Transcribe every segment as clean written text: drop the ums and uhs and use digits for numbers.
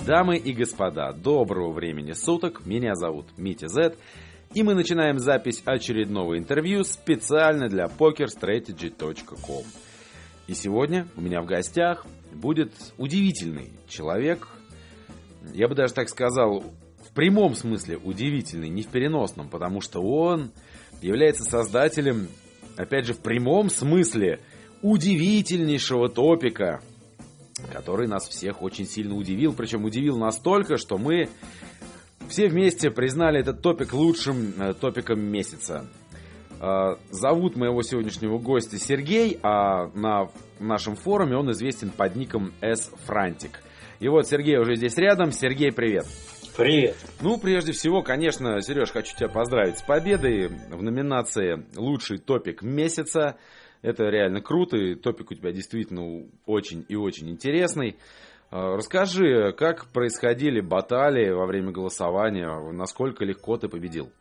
Дамы и господа, доброго времени суток, меня зовут Митя Зет, и мы начинаем запись очередного интервью специально для pokerstrategy.com. И сегодня у меня в гостях будет удивительный человек, я бы даже так сказал, в прямом смысле удивительный, не в переносном, потому что он является создателем, опять же в прямом смысле, удивительнейшего топика, который нас всех очень сильно удивил, причем удивил настолько, что мы все вместе признали этот топик лучшим топиком месяца. Зовут моего сегодняшнего гостя Сергей, а на нашем форуме он известен под ником S-Frantic. И вот Сергей уже здесь рядом. Сергей, привет. Привет. Ну, прежде всего, конечно, Сереж, хочу тебя поздравить с победой в номинации «Лучший топик месяца». Это реально круто, и топик у тебя действительно очень и очень интересный. Расскажи, как происходили баталии во время голосования, насколько легко ты победил?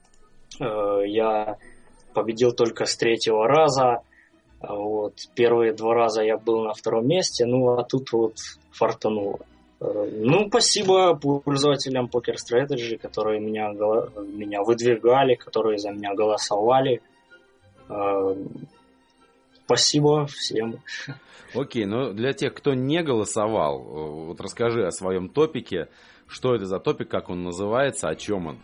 Я победил только с третьего раза. Вот. Первые два раза я был на втором месте, а тут вот фартануло. Спасибо пользователям Poker Strategy, которые меня выдвигали, которые за меня голосовали. Спасибо всем. Окей, но для тех, кто не голосовал, вот расскажи о своем топике. Что это за топик, как он называется, о чем он?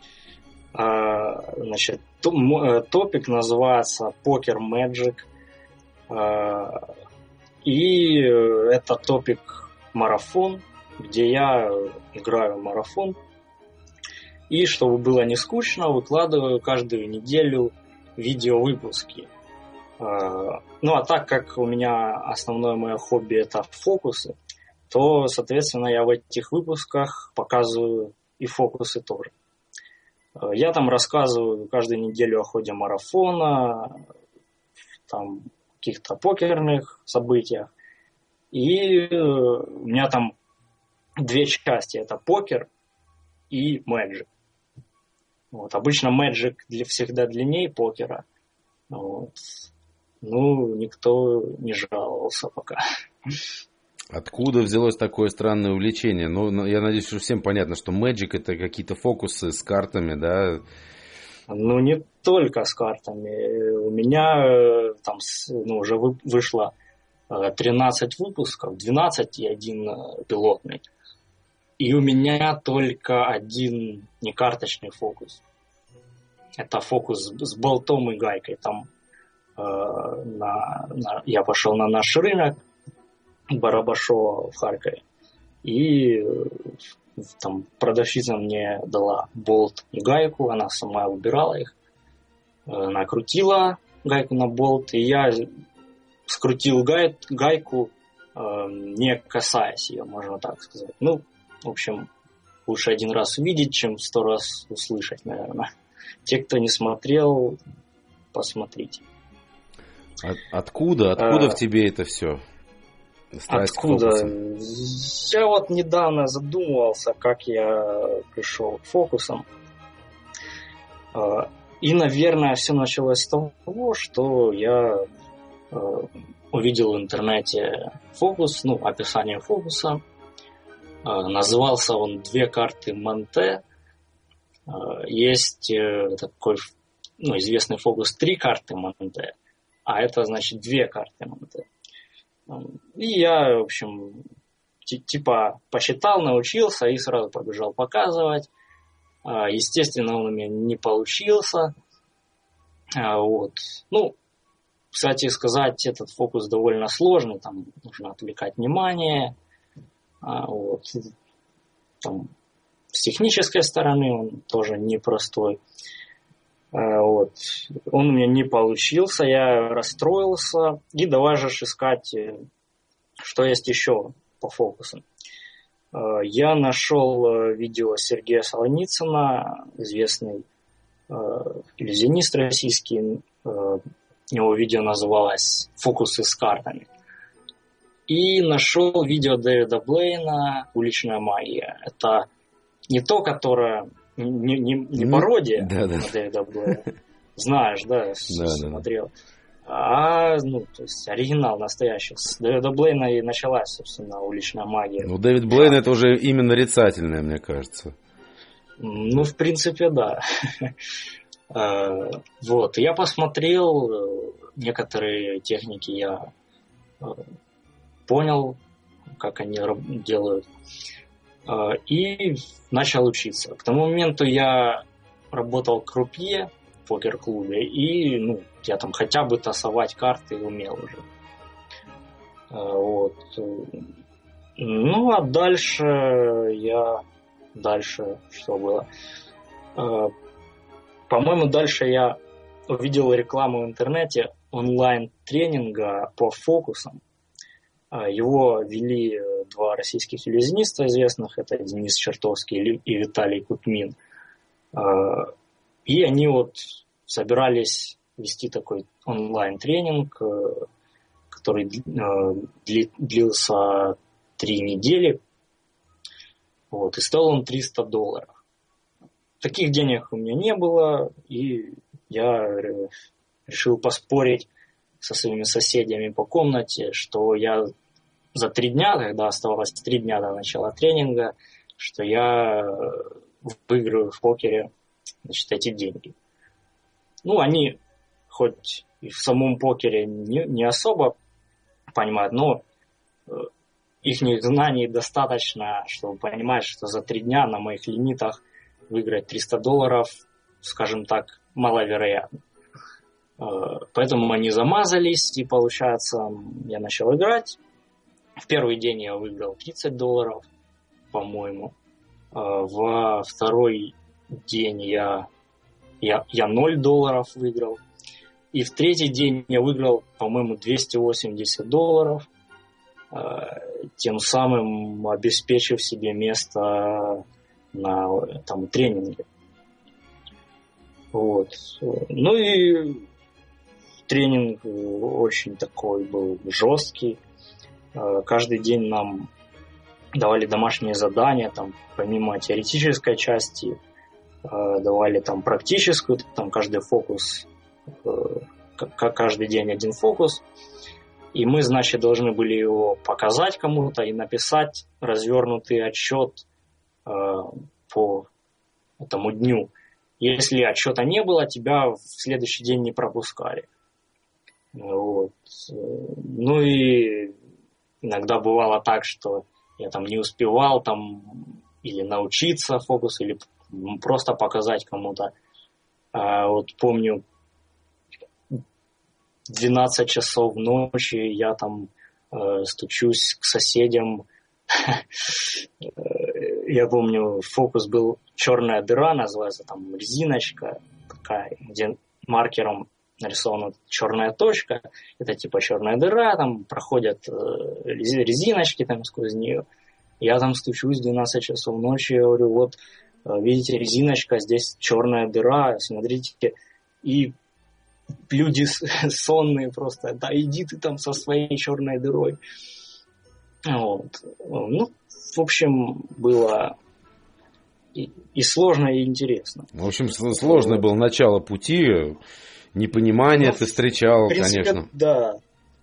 Топик называется Poker Magic. И это топик марафон, где я играю марафон. И чтобы было не скучно, выкладываю каждую неделю видеовыпуски. А так как у меня основное мое хобби это фокусы, то, соответственно, я в этих выпусках показываю и фокусы тоже. Я там рассказываю каждую неделю о ходе марафона, там, каких-то покерных событиях. И у меня там две части. Это покер и Magic. Вот. Обычно Magic всегда длиннее покера. Вот. Никто не жаловался пока. Откуда взялось такое странное увлечение? Я надеюсь, что всем понятно, что Magic это какие-то фокусы с картами, да? Не только с картами. У меня там уже вышло 13 выпусков, 12 и один пилотный. И у меня только один некарточный фокус. Это фокус с болтом и гайкой. Там я пошел на наш рынок Барабашова в Харькове. И там продавщица мне дала болт и гайку. Она сама выбирала их. Накрутила гайку на болт. И я скрутил гайку, не касаясь ее, можно так сказать. В общем, лучше один раз увидеть, чем 100 раз услышать, наверное. Те, кто не смотрел, посмотрите. Откуда в тебе это все? Откуда? Я вот недавно задумывался, как я пришел к фокусам. И, наверное, все началось с того, что я увидел в интернете фокус, описание фокуса. Назывался он «Две карты Монте». Есть такой известный фокус «Три карты Монте». А это значит 2 карты Монте. И я, в общем, посчитал, научился и сразу побежал показывать. Естественно, он у меня не получился. Вот. Кстати сказать, этот фокус довольно сложный. Там нужно отвлекать внимание. Вот. Там, с технической стороны он тоже непростой. Вот. Он у меня не получился, я расстроился. И давай же искать, что есть еще по фокусам. Я нашел видео Сергея Солоницына, известный иллюзионист российский. Его видео называлось «Фокусы с картами». И нашел видео Дэвида Блейна «Уличная магия». Это не то, которое... Не пародия на Дэвида Блейна. Знаешь, да? Смотрел. То есть оригинал настоящий. С Дэвида Блейна и началась, собственно, уличная магия. Ну, Дэвид Блейн это уже имя нарицательное, мне кажется. Ну, в принципе, да. Вот, я посмотрел, некоторые техники я понял, как они делают, и начал учиться. К тому моменту я работал крупье в покер-клубе, и я там хотя бы тасовать карты умел уже. Вот. Ну, а дальше что было? По-моему, дальше я увидел рекламу в интернете онлайн-тренинга по фокусам. Его вели два российских иллюзиониста известных, это Денис Чертовский и Виталий Кутмин. И они вот собирались вести такой онлайн-тренинг, который длился 3 недели. Вот, и стоил он $300. Таких денег у меня не было, и я решил поспорить со своими соседями по комнате, что я за 3 дня, когда оставалось 3 дня до начала тренинга, что я выиграю в покере, значит, эти деньги. Ну, они хоть и в самом покере не особо понимают, но их знаний достаточно, чтобы понимать, что за 3 дня на моих лимитах выиграть $300, скажем так, маловероятно. Поэтому они замазались, и, получается, я начал играть. В первый день я выиграл $30, по-моему. Во второй день я $0 выиграл. И в третий день я выиграл, по-моему, $280, тем самым обеспечив себе место на тренинге. Вот. Ну и тренинг очень такой был жесткий. Каждый день нам давали домашние задания, помимо теоретической части, давали практическую, каждый фокус, каждый день один фокус. И мы, значит, должны были его показать кому-то и написать развернутый отчет по этому дню. Если отчета не было, тебя в следующий день не пропускали. Вот. Ну и иногда бывало так, что я не успевал или научиться фокусу, или просто показать кому-то. Вот помню, 12 часов ночи я стучусь к соседям. Я помню, фокус был черная дыра, называется, резиночка такая, где маркером нарисована черная точка. Это типа черная дыра, проходят резиночки сквозь нее. Я стучусь 12 часов ночи, я говорю, вот, видите, резиночка, здесь черная дыра, смотрите. И люди сонные просто, да иди ты со своей черной дырой. Вот. Ну, в общем, было и сложно, и интересно. В общем, сложное было начало пути, непонимание ты встречал, в принципе, конечно. Да.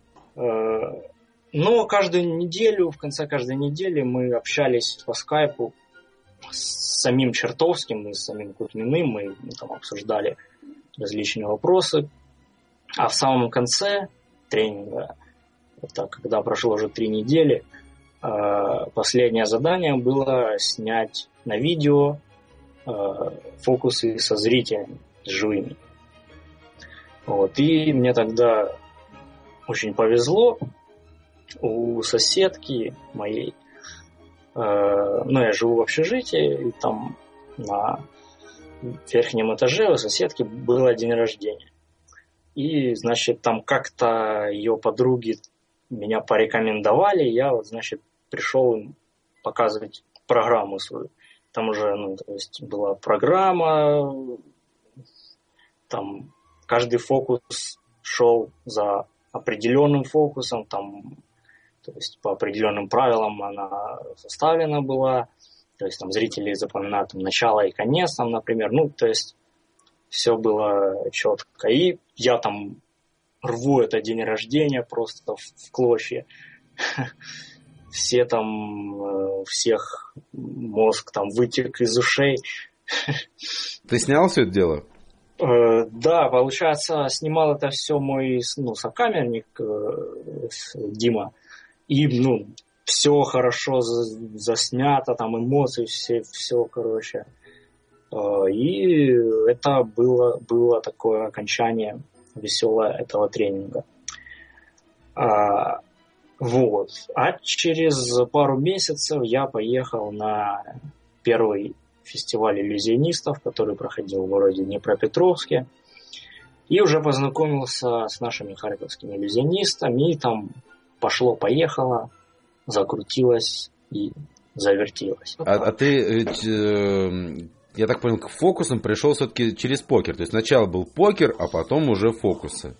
Но каждую неделю, в конце каждой недели мы общались по скайпу с самим Чертовским и с самим Кутминым, мы обсуждали различные вопросы. А в самом конце тренинга, когда прошло уже 3 недели, последнее задание было снять на видео фокусы со зрителями, с живыми. Вот. И мне тогда очень повезло. У соседки моей, я живу в общежитии, и на верхнем этаже у соседки был день рождения. И, значит, как-то ее подруги меня порекомендовали, я, пришел им показывать программу свою. Там уже, была программа, каждый фокус шел за определенным фокусом, то есть по определенным правилам она составлена была, то есть зрители запоминают начало и конец, например, то есть все было четко. И я рву это день рождения просто в клочья. Все там, всех мозг там вытек из ушей. Ты снял все это дело? Да, получается, снимал это все мой сокамерник Дима. И, все хорошо заснято, там эмоции, все, короче. И это было такое окончание веселое этого тренинга. Вот. А через пару месяцев я поехал на первый фестиваль иллюзионистов, который проходил в городе Днепропетровске. И уже познакомился с нашими харьковскими иллюзионистами. И там пошло-поехало, закрутилось и завертелось. А ты, я так понял, к фокусам пришел все-таки через покер. То есть сначала был покер, а потом уже фокусы.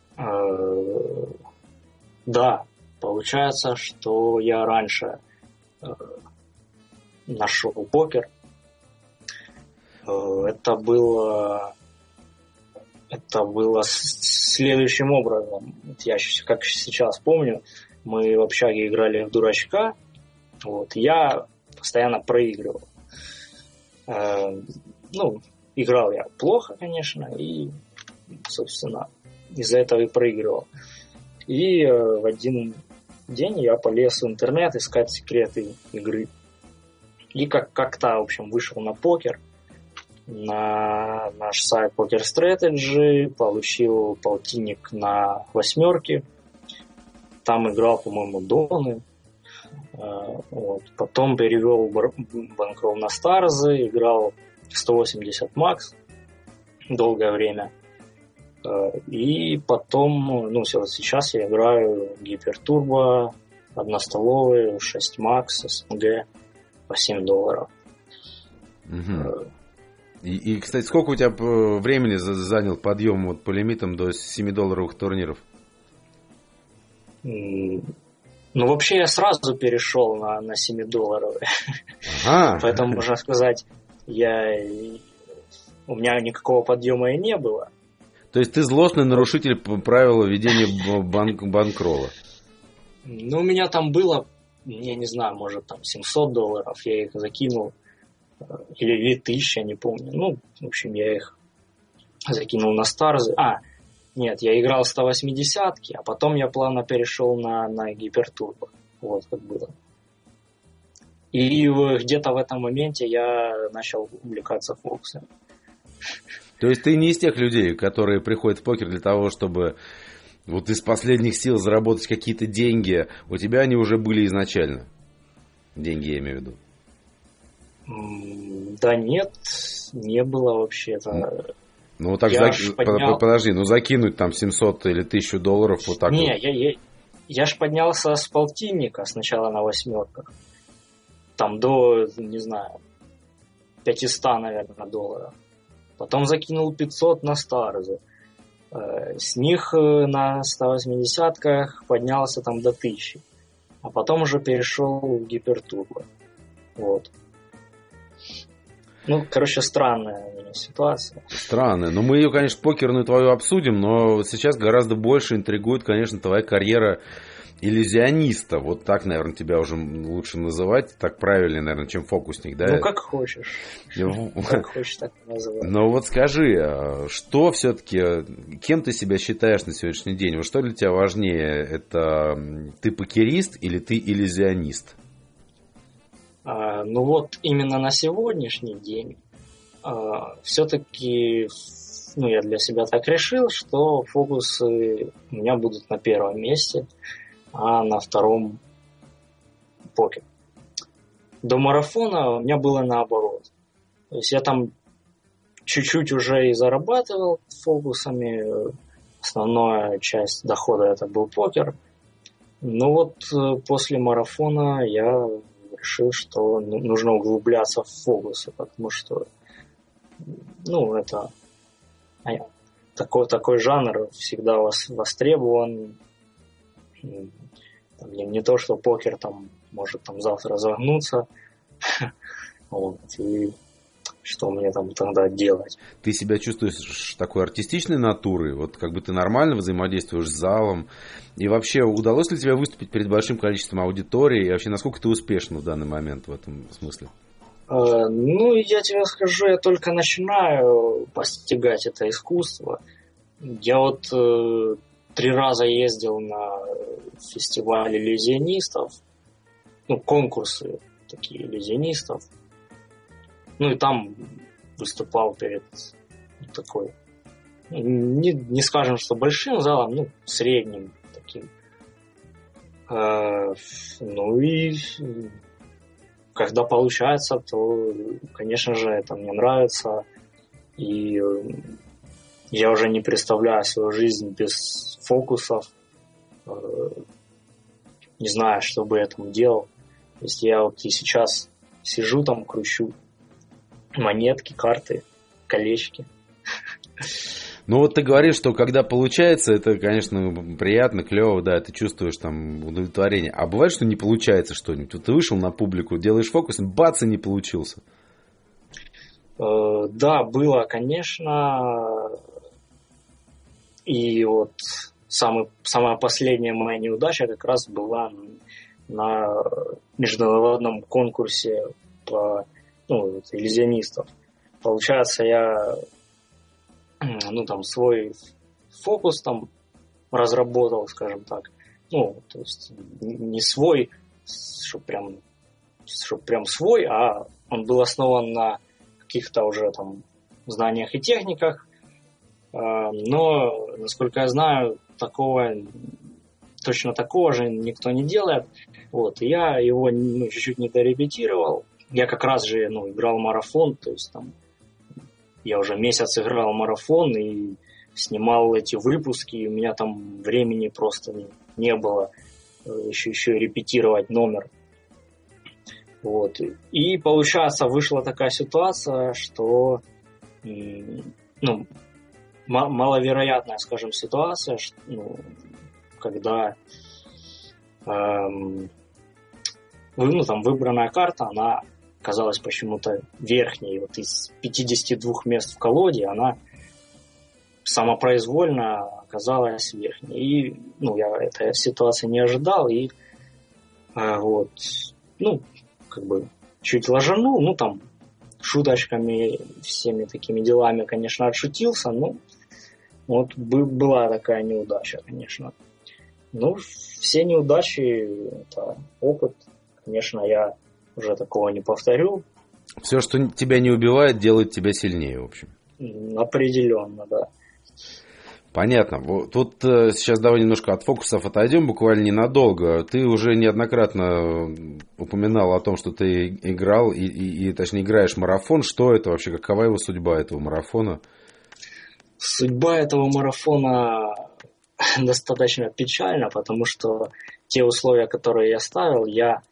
Да. Получается, что я раньше нашел покер. Это было следующим образом. Я как сейчас помню, мы в общаге играли в дурачка. Вот, я постоянно проигрывал. Играл я плохо, конечно, и, собственно, из-за этого и проигрывал. И в один день я полез в интернет искать секреты игры. И как-то, в общем, вышел на покер, на наш сайт Poker Strategy, получил полтинник на 8. Там играл, по-моему, доны. Вот. Потом перевел банкролл на старзы, играл 180 макс долгое время. И потом, сейчас я играю гипертурбо, одностоловые, 6 макс, СНГ по $7. Угу. И, кстати, сколько у тебя времени занял подъем по лимитам до $7 турниров? Вообще я сразу перешел на $7. Ага. Поэтому, можно сказать, у меня никакого подъема и не было. То есть ты злостный нарушитель правила ведения банкролла? У меня там было, я не знаю, может там $700, я их закинул, или 1000, не помню. В общем, я их закинул на старзы. Нет, я играл 180-ки, а потом я плавно перешел на гипертурбо. Вот как было. И где-то в этом моменте я начал увлекаться фокусами. То есть ты не из тех людей, которые приходят в покер для того, чтобы вот из последних сил заработать какие-то деньги. У тебя они уже были изначально. Деньги я имею в виду. Да нет, не было вообще-то. Так подожди, закинуть там $700 или $1000 вот так. Не, я ж поднялся с полтинника сначала на 8. Там до, не знаю, 500, наверное, долларов. Потом закинул 500 на старзы. С них на 180-ках поднялся там до 1000. А потом уже перешел в гипертурбо. Вот. Странная у меня ситуация. Странная. Мы ее, конечно, покерную твою обсудим, но сейчас гораздо больше интригует, конечно, твоя карьера иллюзиониста. Вот так, наверное, тебя уже лучше называть. Так правильно, наверное, чем фокусник, да? Как хочешь. Как хочешь, так называть. Но вот скажи, что все-таки, кем ты себя считаешь на сегодняшний день? Вот что для тебя важнее? Это ты покерист или ты иллюзионист? Именно на сегодняшний день все-таки я для себя так решил, что фокусы у меня будут на первом месте, а на втором покер. До марафона у меня было наоборот. То есть я там чуть-чуть уже и зарабатывал фокусами. Основная часть дохода это был покер. Но после марафона я решил, что нужно углубляться в фокусы, потому что это такой жанр всегда востребован. Не то, что покер там может завтра загнуться. И что мне там тогда делать. Ты себя чувствуешь такой артистичной натурой? Вот как бы ты нормально взаимодействуешь с залом? И вообще, удалось ли тебе выступить перед большим количеством аудитории? И вообще, насколько ты успешна в данный момент в этом смысле? Ну, я тебе скажу, я только начинаю постигать это искусство. Я вот 3 раза ездил на фестиваль иллюзионистов, ну, конкурсы такие иллюзионистов. Ну, и там выступал перед такой, не скажем, что большим залом, ну, средним таким. Ну, и когда получается, то, конечно же, это мне нравится. И я уже не представляю свою жизнь без фокусов. Не знаю, что бы я там делал. То есть я вот и сейчас сижу там, кручу монетки, карты, колечки. Ну вот ты говоришь, что когда получается, это, конечно, приятно, клево, да, ты чувствуешь там удовлетворение. А бывает, что не получается что-нибудь? Вот ты вышел на публику, делаешь фокус, бац, и не получился. Да, было, конечно. И вот самая последняя моя неудача как раз была на международном конкурсе по иллюзионистов. Получается, я там свой фокус там разработал, скажем так. Ну, то есть не свой, чтобы прям свой, а он был основан на каких-то уже там знаниях и техниках. Но, насколько я знаю, точно такого же никто не делает. Вот, и я его чуть-чуть не дорепетировал. Я как раз же играл марафон, то есть там я уже месяц играл марафон и снимал эти выпуски, и у меня там времени просто не было еще репетировать номер. Вот. И получается, вышла такая ситуация, что маловероятная, скажем, ситуация, когда выбранная карта, она оказалась почему-то верхней. Вот из 52 мест в колоде она самопроизвольно оказалась верхней. И я этой ситуации не ожидал. И чуть ложанул, шуточками, всеми такими делами, конечно, отшутился, но вот была такая неудача, конечно. Все неудачи – это опыт. Конечно, я уже такого не повторю. Все, что тебя не убивает, делает тебя сильнее, в общем. Определенно, да. Понятно. Вот тут сейчас давай немножко от фокусов отойдем, буквально ненадолго. Ты уже неоднократно упоминал о том, что ты играл и точнее играешь марафон. Что это вообще? Какова его судьба этого марафона? Судьба этого марафона достаточно печальна, потому что те условия, которые я ставил, я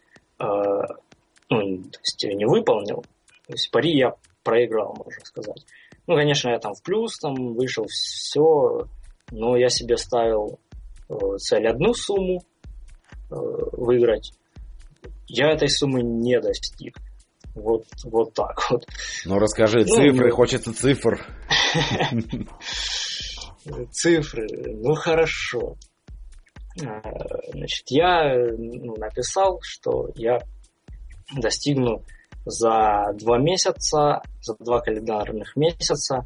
не выполнил. То есть пари я проиграл, можно сказать. Конечно, я там в плюс вышел, все, но я себе ставил цель одну сумму выиграть. Я этой суммы не достиг. Вот так вот. Расскажи цифры, хочется цифр. Цифры, хорошо. Значит, я написал, что я достигну за 2 месяца, за 2 календарных месяца,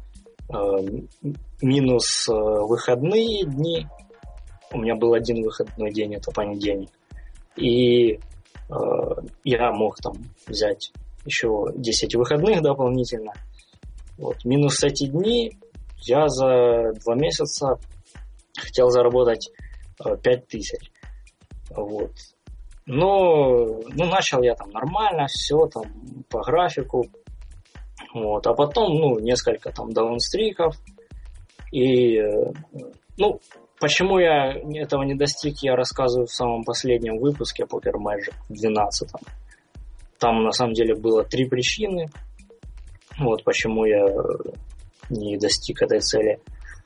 минус выходные дни. У меня был один выходной день, это понедельник. И я мог взять еще 10 выходных дополнительно. Вот. Минус эти дни я за 2 месяца хотел заработать 5000. Вот. Но начал я нормально, все по графику. Вот. А потом, несколько даунстриков. И, почему я этого не достиг, я рассказываю в самом последнем выпуске Poker Magic, в 12-м. Там, на самом деле, было 3 причины. Вот почему я не достиг этой цели.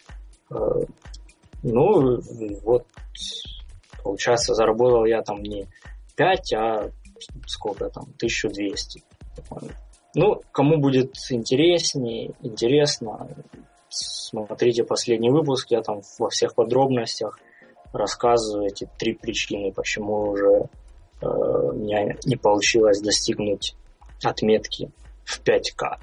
Получается, заработал я не 5, а сколько 1200. Ну, кому будет интересно, смотрите последний выпуск, я там во всех подробностях рассказываю эти 3 причины, почему уже у меня не получилось достигнуть отметки в 5К.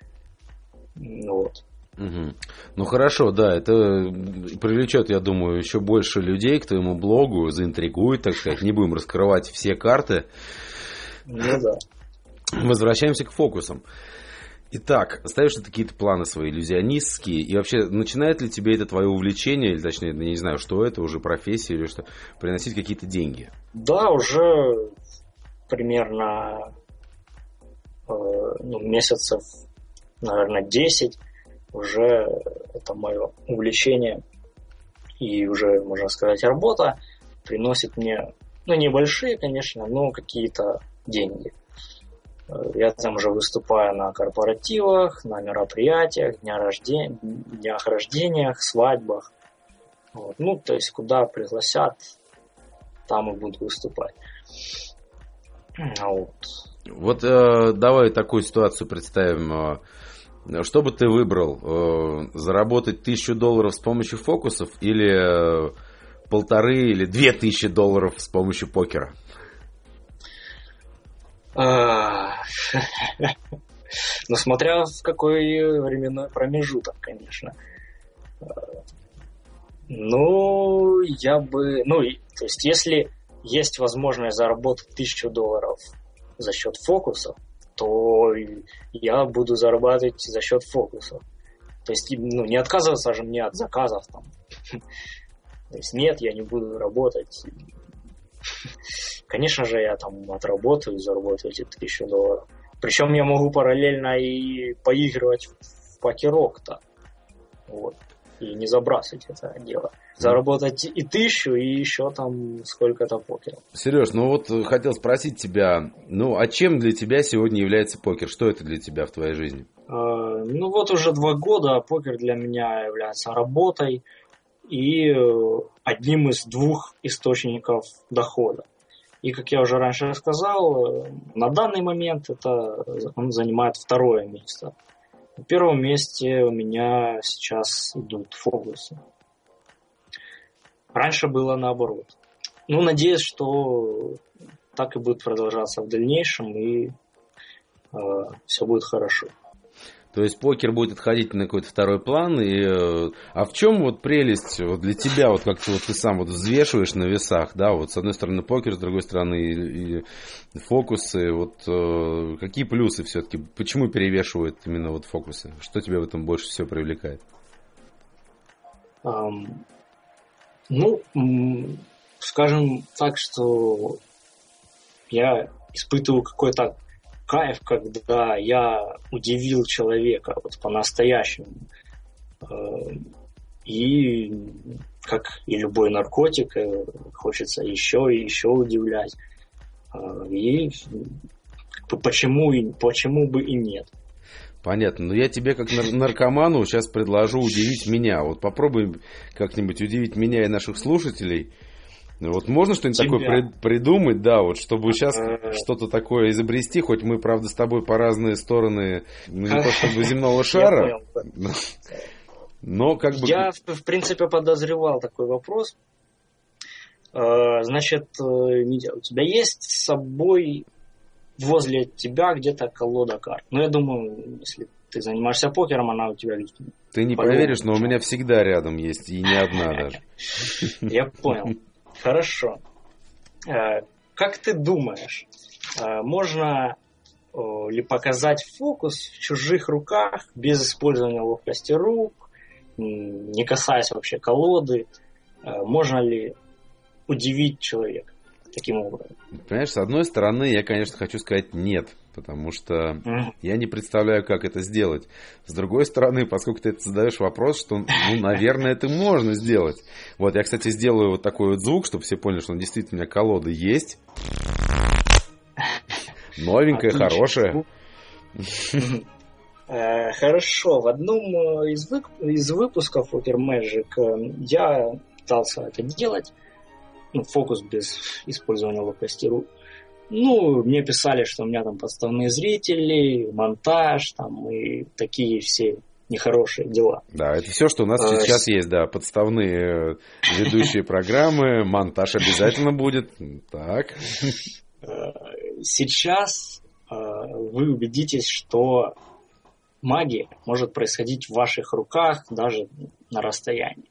Вот. Угу. Ну хорошо, да, это привлечет, я думаю, еще больше людей к твоему блогу, заинтригует, так сказать, не будем раскрывать все карты. Ну да. Возвращаемся к фокусам. Итак, ставишь ли ты какие-то планы свои иллюзионистские? И вообще, начинает ли тебе это твое увлечение, или точнее, я не знаю, что это, уже профессия или что, приносить какие-то деньги? Да, уже примерно месяцев, наверное, 10 уже это мое увлечение. И уже, можно сказать, работа приносит мне, небольшие, конечно, но какие-то деньги. Я там уже выступаю на корпоративах, на мероприятиях, днях рождениях, свадьбах. Вот. То есть, куда пригласят, там и буду выступать. Вот давай такую ситуацию представим. Что бы ты выбрал? Заработать $1000 с помощью фокусов или 1500 или $2000 с помощью покера? Смотря в какой временной промежуток, конечно. Я бы... то есть, если есть возможность заработать $1000 за счет фокусов, то я буду зарабатывать за счет фокусов. То есть, не отказываться же мне от заказов там. То есть, нет, я не буду работать. Конечно же, я там отработаю и заработаю эти $1000. Причем я могу параллельно и поигрывать в покерок-то. Вот. И не забрасывать это дело. Заработать и 1000, и еще там сколько-то покеров. Сереж, хотел спросить тебя, а чем для тебя сегодня является покер? Что это для тебя в твоей жизни? Уже 2 года покер для меня является работой и одним из 2 источников дохода. И, как я уже раньше сказал, на данный момент он занимает 2-е место. На 1-м месте у меня сейчас идут фокусы. Раньше было наоборот. Надеюсь, что так и будет продолжаться в дальнейшем, и все будет хорошо. То есть покер будет отходить на какой-то 2-й план. А в чем прелесть для тебя, как ты сам взвешиваешь на весах, да, с одной стороны покер, с другой стороны и фокусы, какие плюсы все-таки, почему перевешивают именно фокусы? Что тебя в этом больше всего привлекает? Скажем так, что я испытываю какой-то кайф, когда я удивил человека по-настоящему. И, как и любой наркотик, хочется еще и еще удивлять. И почему бы и нет? Понятно. Но я тебе, как наркоману, сейчас предложу удивить меня. Попробуй как-нибудь удивить меня и наших слушателей. Можно что-нибудь такое придумать, да, чтобы сейчас что-то такое изобрести, хоть мы, правда, с тобой по разные стороны, не то чтобы земного шара, но Я, в принципе, подозревал такой вопрос. Значит, Митя, у тебя есть с собой возле тебя где-то колода карт? Я думаю, если ты занимаешься покером, она у тебя... Ты не поверишь, но у меня всегда рядом есть, и не одна даже. Я понял. Хорошо. Как ты думаешь, можно ли показать фокус в чужих руках без использования ловкости рук, не касаясь вообще колоды? Можно ли удивить человека таким образом? Понимаешь, с одной стороны, я, конечно, хочу сказать нет, потому что я не представляю, как это сделать. С другой стороны, поскольку ты задаешь вопрос, что, наверное, это можно сделать. Я, кстати, сделаю такой звук, чтобы все поняли, что действительно у меня колода есть. Новенькая, хорошая. Хорошо. В одном из выпусков Poker Magic я пытался это делать. Фокус без использования ловкости рук. Ну, мне писали, что у меня там подставные зрители, монтаж, там, и такие все нехорошие дела. Да, это все, что у нас сейчас есть, да, подставные ведущие программы, монтаж обязательно будет. Так. Сейчас вы убедитесь, что магия может происходить в ваших руках даже на расстоянии.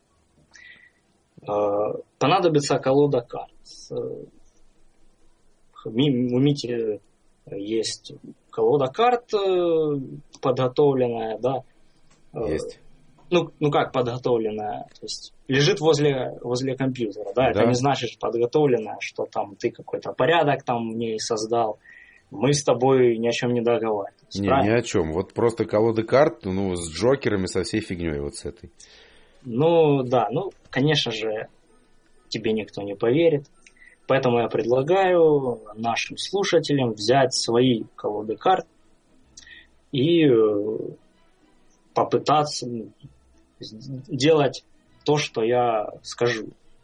Понадобится колода карт. У Мити есть колода карт подготовленная, да. Есть. Ну как подготовленная? То есть лежит возле компьютера, да? Это не значит подготовленная, что там ты какой-то порядок там в ней создал. Мы с тобой ни о чем не договаривались. Не, ни о чем. Вот просто колода карт, ну, с джокерами, со всей фигней вот с этой. Ну, да, конечно же, тебе никто не поверит. Поэтому я предлагаю нашим слушателям взять свои колоды карт и попытаться делать то, что я скажу.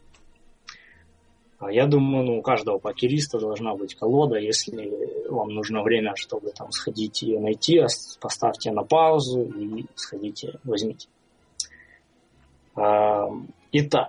Я думаю, у каждого покериста должна быть колода. Если вам нужно время, чтобы там сходить ее найти, поставьте на паузу и сходите, возьмите. Итак,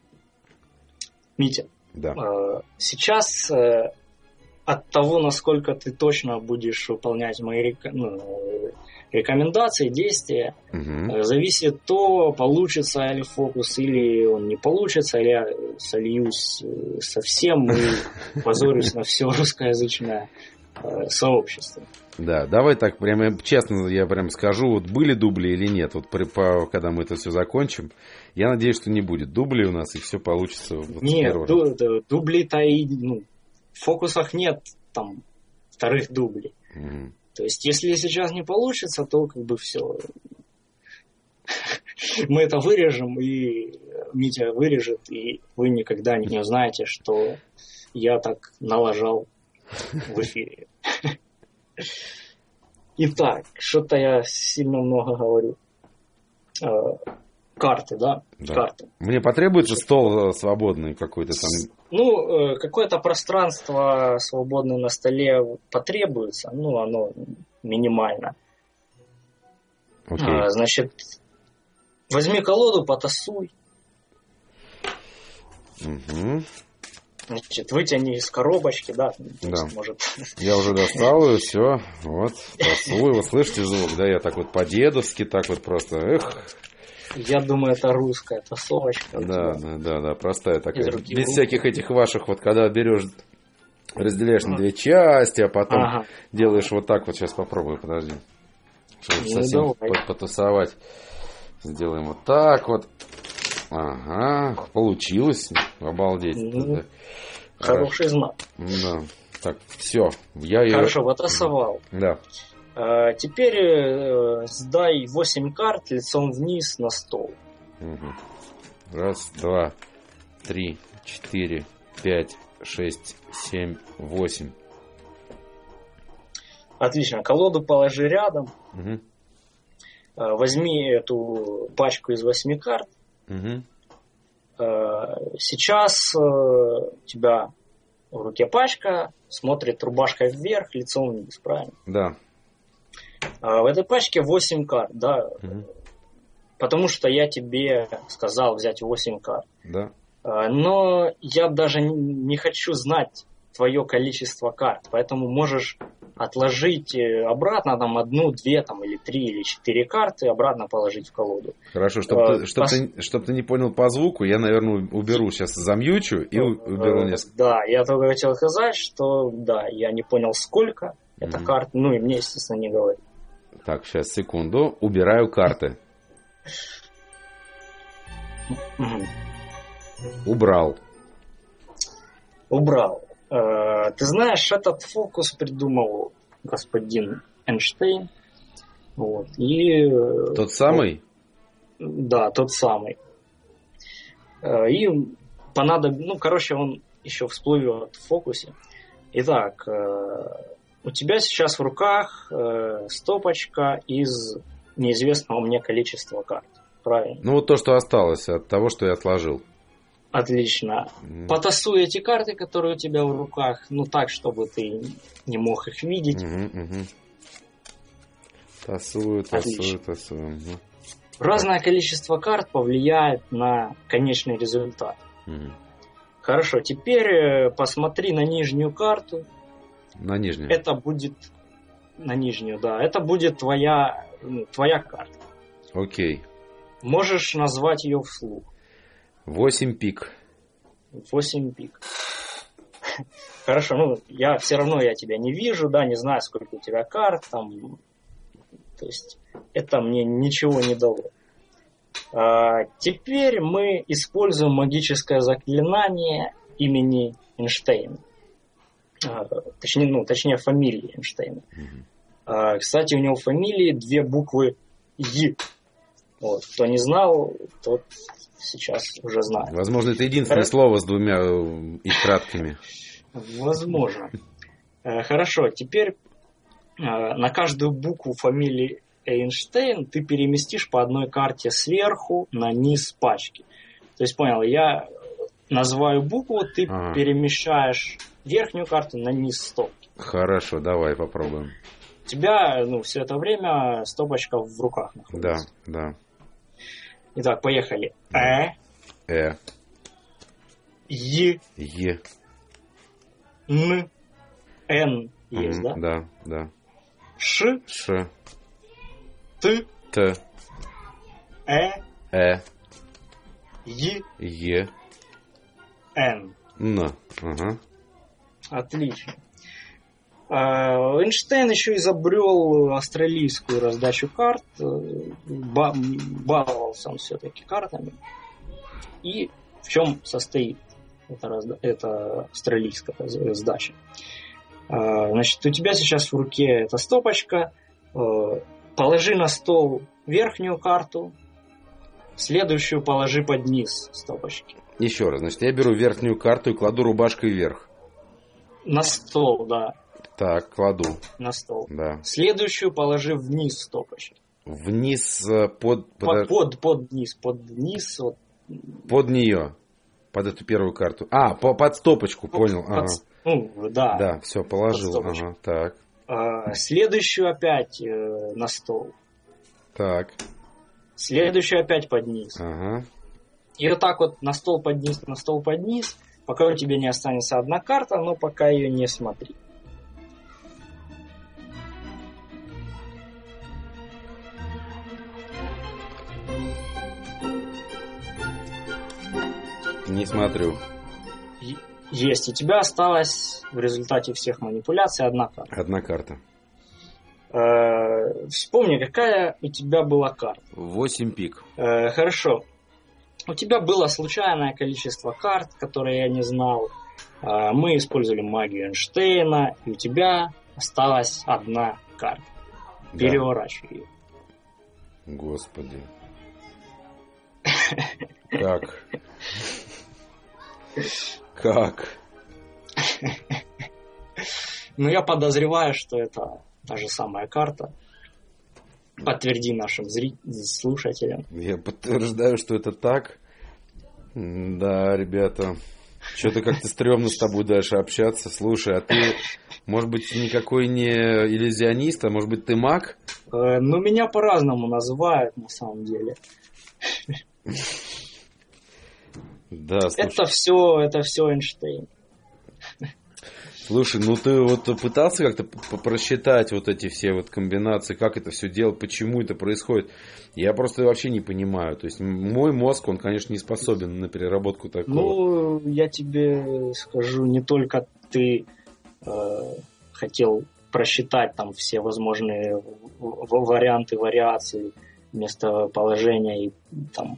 Митя, сейчас от того, насколько ты точно будешь выполнять мои рекомендации, действия, зависит то, получится ли фокус, или он не получится, или я сольюсь совсем и позорюсь на все русскоязычное сообщество. Да, давай так, прямо честно я прям скажу, вот были дубли или нет, вот когда мы это все закончим, я надеюсь, что не будет дублей у нас, и все получится. Вот нет, дублей-то и в фокусах нет там вторых дублей. То есть, если сейчас не получится, то как бы все. Мы это вырежем, и Митя вырежет, и вы никогда не узнаете, что я так налажал в эфире. Итак, что-то я сильно много говорю. Карты, да? Карты. Мне потребуется стол свободный какой-то там? Какое-то пространство свободное на столе потребуется. Оно минимально. Okay. Значит, возьми колоду, потасуй. Значит, вытяни из коробочки, да? Да. Может... Я уже достал ее, все. Вот, тасую. Вы слышите звук? Да, я так вот по-дедовски, так вот просто, Я думаю, это русская тасовочка. Да, простая такая. Без всяких этих ваших, вот когда берешь, разделяешь на две части, а потом делаешь вот так вот. Сейчас попробую, подожди. Чтобы совсем потасовать. Сделаем вот так вот. Ага, получилось. Обалдеть. Хороший знак. Да. Так, все. Хорошо, потасовал. Да. Теперь сдай 8 карт лицом вниз на стол. Раз, два, 3, 4, 5, 6, 7, 8. Отлично. Колоду положи рядом. Возьми эту пачку из 8 карт. Сейчас у тебя в руке пачка, смотрит рубашкой вверх, лицом вниз, правильно? Да. В этой пачке 8 карт, да. Потому что я тебе сказал взять 8 карт. Да. Но я даже не хочу знать твое количество карт, поэтому можешь отложить обратно там 1, 2 там, или 3 или 4 карты, обратно положить в колоду. Хорошо, чтобы ты не понял по звуку, я, наверное, уберу сейчас, замьючу и уберу несколько. Да, я только хотел сказать, что да, я не понял, сколько это карт, и мне, естественно, не говори. Так, сейчас, секунду, убираю карты. Убрал. Ты знаешь, этот фокус придумал господин Эйнштейн. Вот. И, тот самый? Да, тот самый. И он еще всплывет в фокусе. Итак, у тебя сейчас в руках стопочка из неизвестного мне количества карт. Правильно? Вот то, что осталось от того, что я отложил. Отлично. Потасуй эти карты, которые у тебя в руках, ну так, чтобы ты не мог их видеть. Тасую. Разное количество карт повлияет на конечный результат. Хорошо, теперь посмотри на нижнюю карту. На нижнюю? Это будет... На нижнюю, да. Это будет твоя карта. Окей. Можешь назвать ее вслух. 8 пик. 8 пик. Хорошо, ну, я тебя не вижу, да, не знаю, сколько у тебя карт, там, то есть, это мне ничего не дало. Теперь мы используем магическое заклинание имени Эйнштейна. Точнее, фамилии Эйнштейна. Кстати, у него в фамилии 2 буквы «Й». Вот, кто не знал, тот сейчас уже знает. Возможно, это единственное слово с 2 и краткими. Возможно. Хорошо, теперь на каждую букву фамилии Эйнштейн ты переместишь по одной карте сверху на низ пачки. То есть, понял, я называю букву, ты перемещаешь верхнюю карту на низ стопки. Хорошо, давай попробуем. У тебя, все это время стопочка в руках находится. Да. Итак, поехали. Й. Н. Н есть, да? Да. Ш. Т. Й. Н. Ага. Отлично. Эйнштейн еще изобрел австралийскую раздачу карт, баловался он все-таки картами. И в чем состоит эта австралийская раздача? Значит, у тебя сейчас в руке эта стопочка, положи на стол верхнюю карту, следующую положи под низ стопочки. Еще раз, значит, я беру верхнюю карту и кладу рубашкой вверх. На стол, да. Так, кладу. На стол. Да. Следующую положи вниз стопочки. Вниз под низ. Вот. Под нее. Под эту первую карту. Под стопочку, понял. Да. Да, все, положил. Ага, так. Следующую опять на стол. Так. Следующую опять под низ. Ага. И вот так вот на стол под низ, пока у тебя не останется одна карта, но пока ее не смотри. Не смотрю. Есть. У тебя осталась в результате всех манипуляций одна карта. Одна карта. Вспомни, какая у тебя была карта. 8 пик. Хорошо. У тебя было случайное количество карт, которые я не знал. Мы использовали магию Эйнштейна, и у тебя осталась одна карта. Переворачивай ее. Господи. Как? Ну, я подозреваю, что это та же самая карта. Подтверди нашим слушателям. Я подтверждаю, что это так. Да, ребята. Что-то как-то стрёмно с тобой дальше общаться. Слушай, а ты, может быть, никакой не иллюзионист, а может быть, ты маг? Ну, меня по-разному называют, на самом деле. Да, слушай. Это все Эйнштейн. Слушай, ну ты вот пытался как-то просчитать вот эти все вот комбинации, как это все делать, почему это происходит? Я просто вообще не понимаю. То есть мой мозг, он, конечно, не способен на переработку такого. Ну, я тебе скажу, не только ты хотел просчитать там все возможные варианты, вариации местоположения и там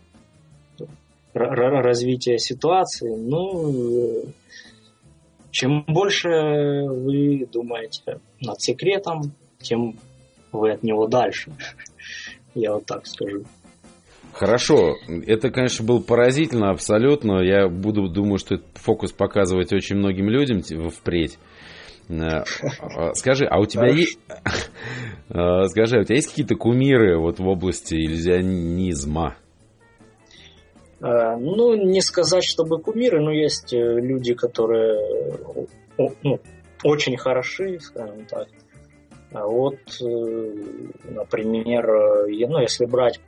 развития ситуации. Ну, чем больше вы думаете над секретом, тем вы от него дальше. Я вот так скажу. Хорошо. Это, конечно, было поразительно абсолютно. Я думаю, что этот фокус показывать очень многим людям впредь. Скажи, а у тебя есть... Скажи, а у тебя есть какие-то кумиры вот в области иллюзионизма? Ну, не сказать, чтобы кумиры, но есть люди, которые очень хороши, скажем так. А вот, например, если брать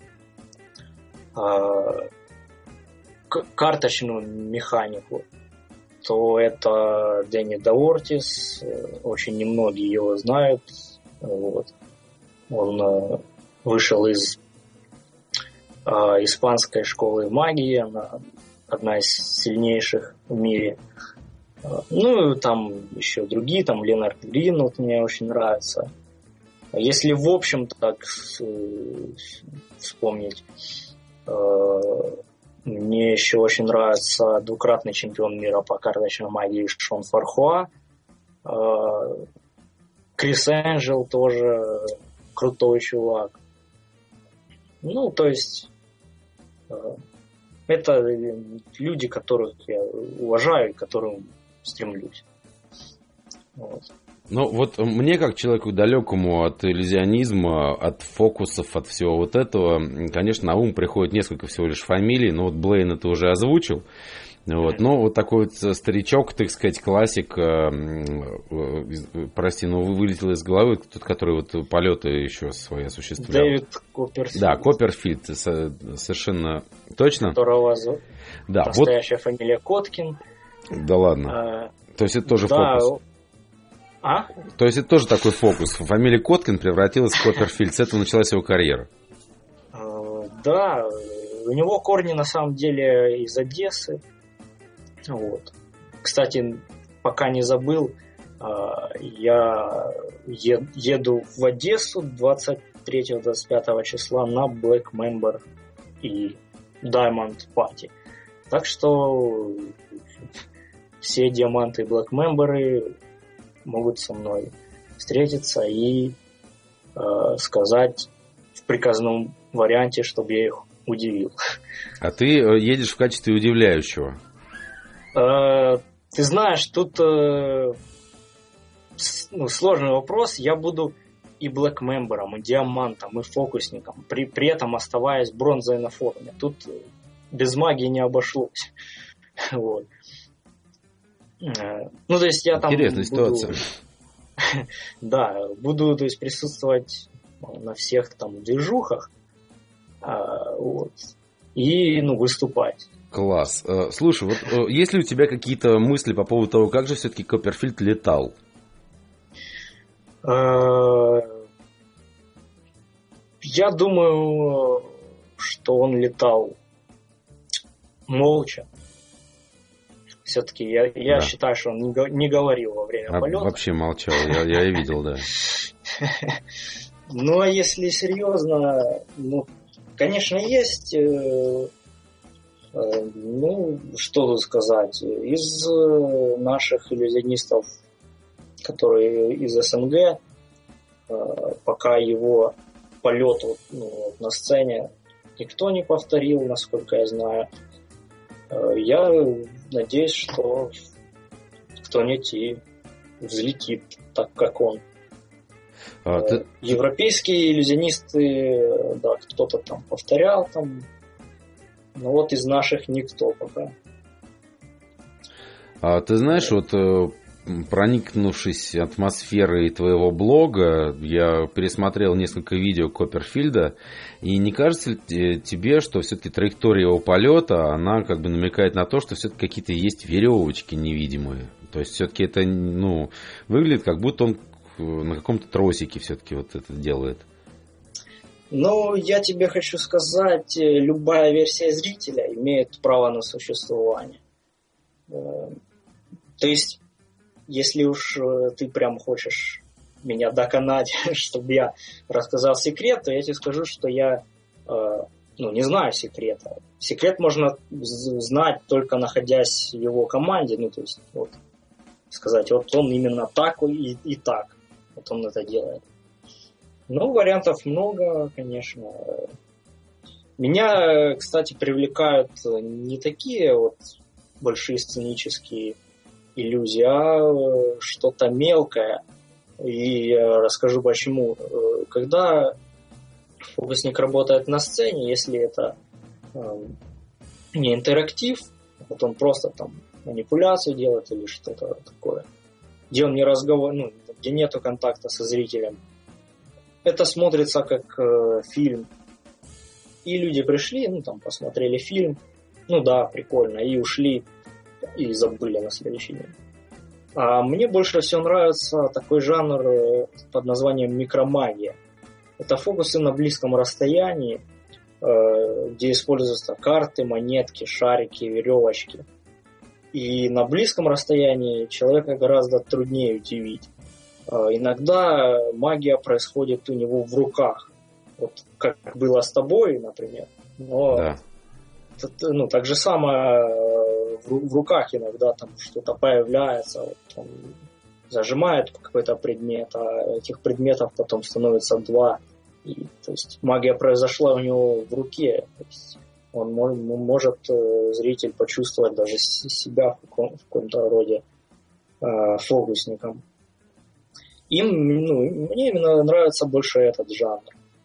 карточную механику, то это Дэнни Даортис, очень немногие его знают. Вот. Он вышел из испанской школы магии, она одна из сильнейших в мире. Ну, там еще другие, там Ленард Грин, вот мне очень нравится. Если в общем так вспомнить, мне еще очень нравится двукратный чемпион мира по карточной магии Шон Фархуа. Крис Энджел тоже крутой чувак. Ну, то есть это люди, которых я уважаю и к которым стремлюсь. Вот. Ну, вот мне, как человеку далекому от иллюзионизма, от фокусов, от всего вот этого, конечно, на ум приходит несколько всего лишь фамилий. Ну, вот Блейна ты уже озвучил. Вот. Но вот такой вот старичок, так сказать, классик, прости, но вылетел из головы, тот, который вот полеты еще свои осуществлял. Дэвид Копперфильд. Да, Копперфильд, совершенно точно. Которого да, настоящая фамилия Коткин. Да ладно. То есть это тоже фокус. То есть это тоже такой фокус. Фамилия Коткин превратилась в Копперфильд. С этого началась его карьера. Да, у него корни на самом деле из Одессы. Вот. Кстати, пока не забыл, я еду в Одессу 23-25 числа на Black Member и Diamond Party. Так что все диаманты и Black Member могут со мной встретиться и сказать в приказном варианте, чтобы я их удивил. А ты едешь в качестве удивляющего? Ты знаешь, тут сложный вопрос. Я буду и Black Member'ом, и диамантом, и фокусником, при этом оставаясь бронзой на форме. Тут без магии не обошлось. Вот. Ну, то есть я там интересная ситуация. Да, буду, то есть, присутствовать на всех там движухах, вот, и, выступать. Класс. Слушай, вот есть ли у тебя какие-то мысли по поводу того, как же все-таки Копперфильд летал? Я думаю, что он летал молча. Все-таки я считаю, что он не говорил во время полета. Вообще молчал, я и видел, да. Ну, а если серьезно, конечно, есть, что тут сказать, из наших иллюзионистов, которые из СНГ, пока его полет на сцене никто не повторил, насколько я знаю. Я надеюсь, что кто-нибудь и взлетит так, как он. Европейские иллюзионисты, да, кто-то там повторял, но вот из наших никто пока. Ты знаешь, вот проникнувшись атмосферой твоего блога, я пересмотрел несколько видео Копперфильда, и не кажется ли тебе, что все-таки траектория его полета, она как бы намекает на то, что все-таки какие-то есть веревочки невидимые? То есть все-таки это, выглядит, как будто он на каком-то тросике все-таки вот это делает. Я тебе хочу сказать, любая версия зрителя имеет право на существование. То есть, если уж ты прям хочешь меня доконать, чтобы я рассказал секрет, то я тебе скажу, что я не знаю секрета. Секрет можно знать, только находясь в его команде. То есть, сказать, вот он именно так и так. Вот он это делает. Вариантов много, конечно. Меня, кстати, привлекают не такие большие сценические иллюзии, а что-то мелкое. И я расскажу почему. Когда фокусник работает на сцене, если это не интерактив, вот он просто там манипуляцию делает или что-то такое, где он не разговаривает, где нету контакта со зрителем. Это смотрится как фильм. И люди пришли, посмотрели фильм, да, прикольно, и ушли, и забыли на следующий день. А мне больше всего нравится такой жанр под названием микромагия. Это фокусы на близком расстоянии, где используются карты, монетки, шарики, веревочки. И на близком расстоянии человека гораздо труднее удивить. Иногда магия происходит у него в руках. Вот как было с тобой, например. Но да. Так же самое в руках иногда там что-то появляется. Вот он зажимает какой-то предмет, а этих предметов потом становится 2. И, то есть магия произошла у него в руке. То есть он может, зритель, почувствовать даже себя в каком-то роде фокусником. Мне именно нравится больше этот жанр.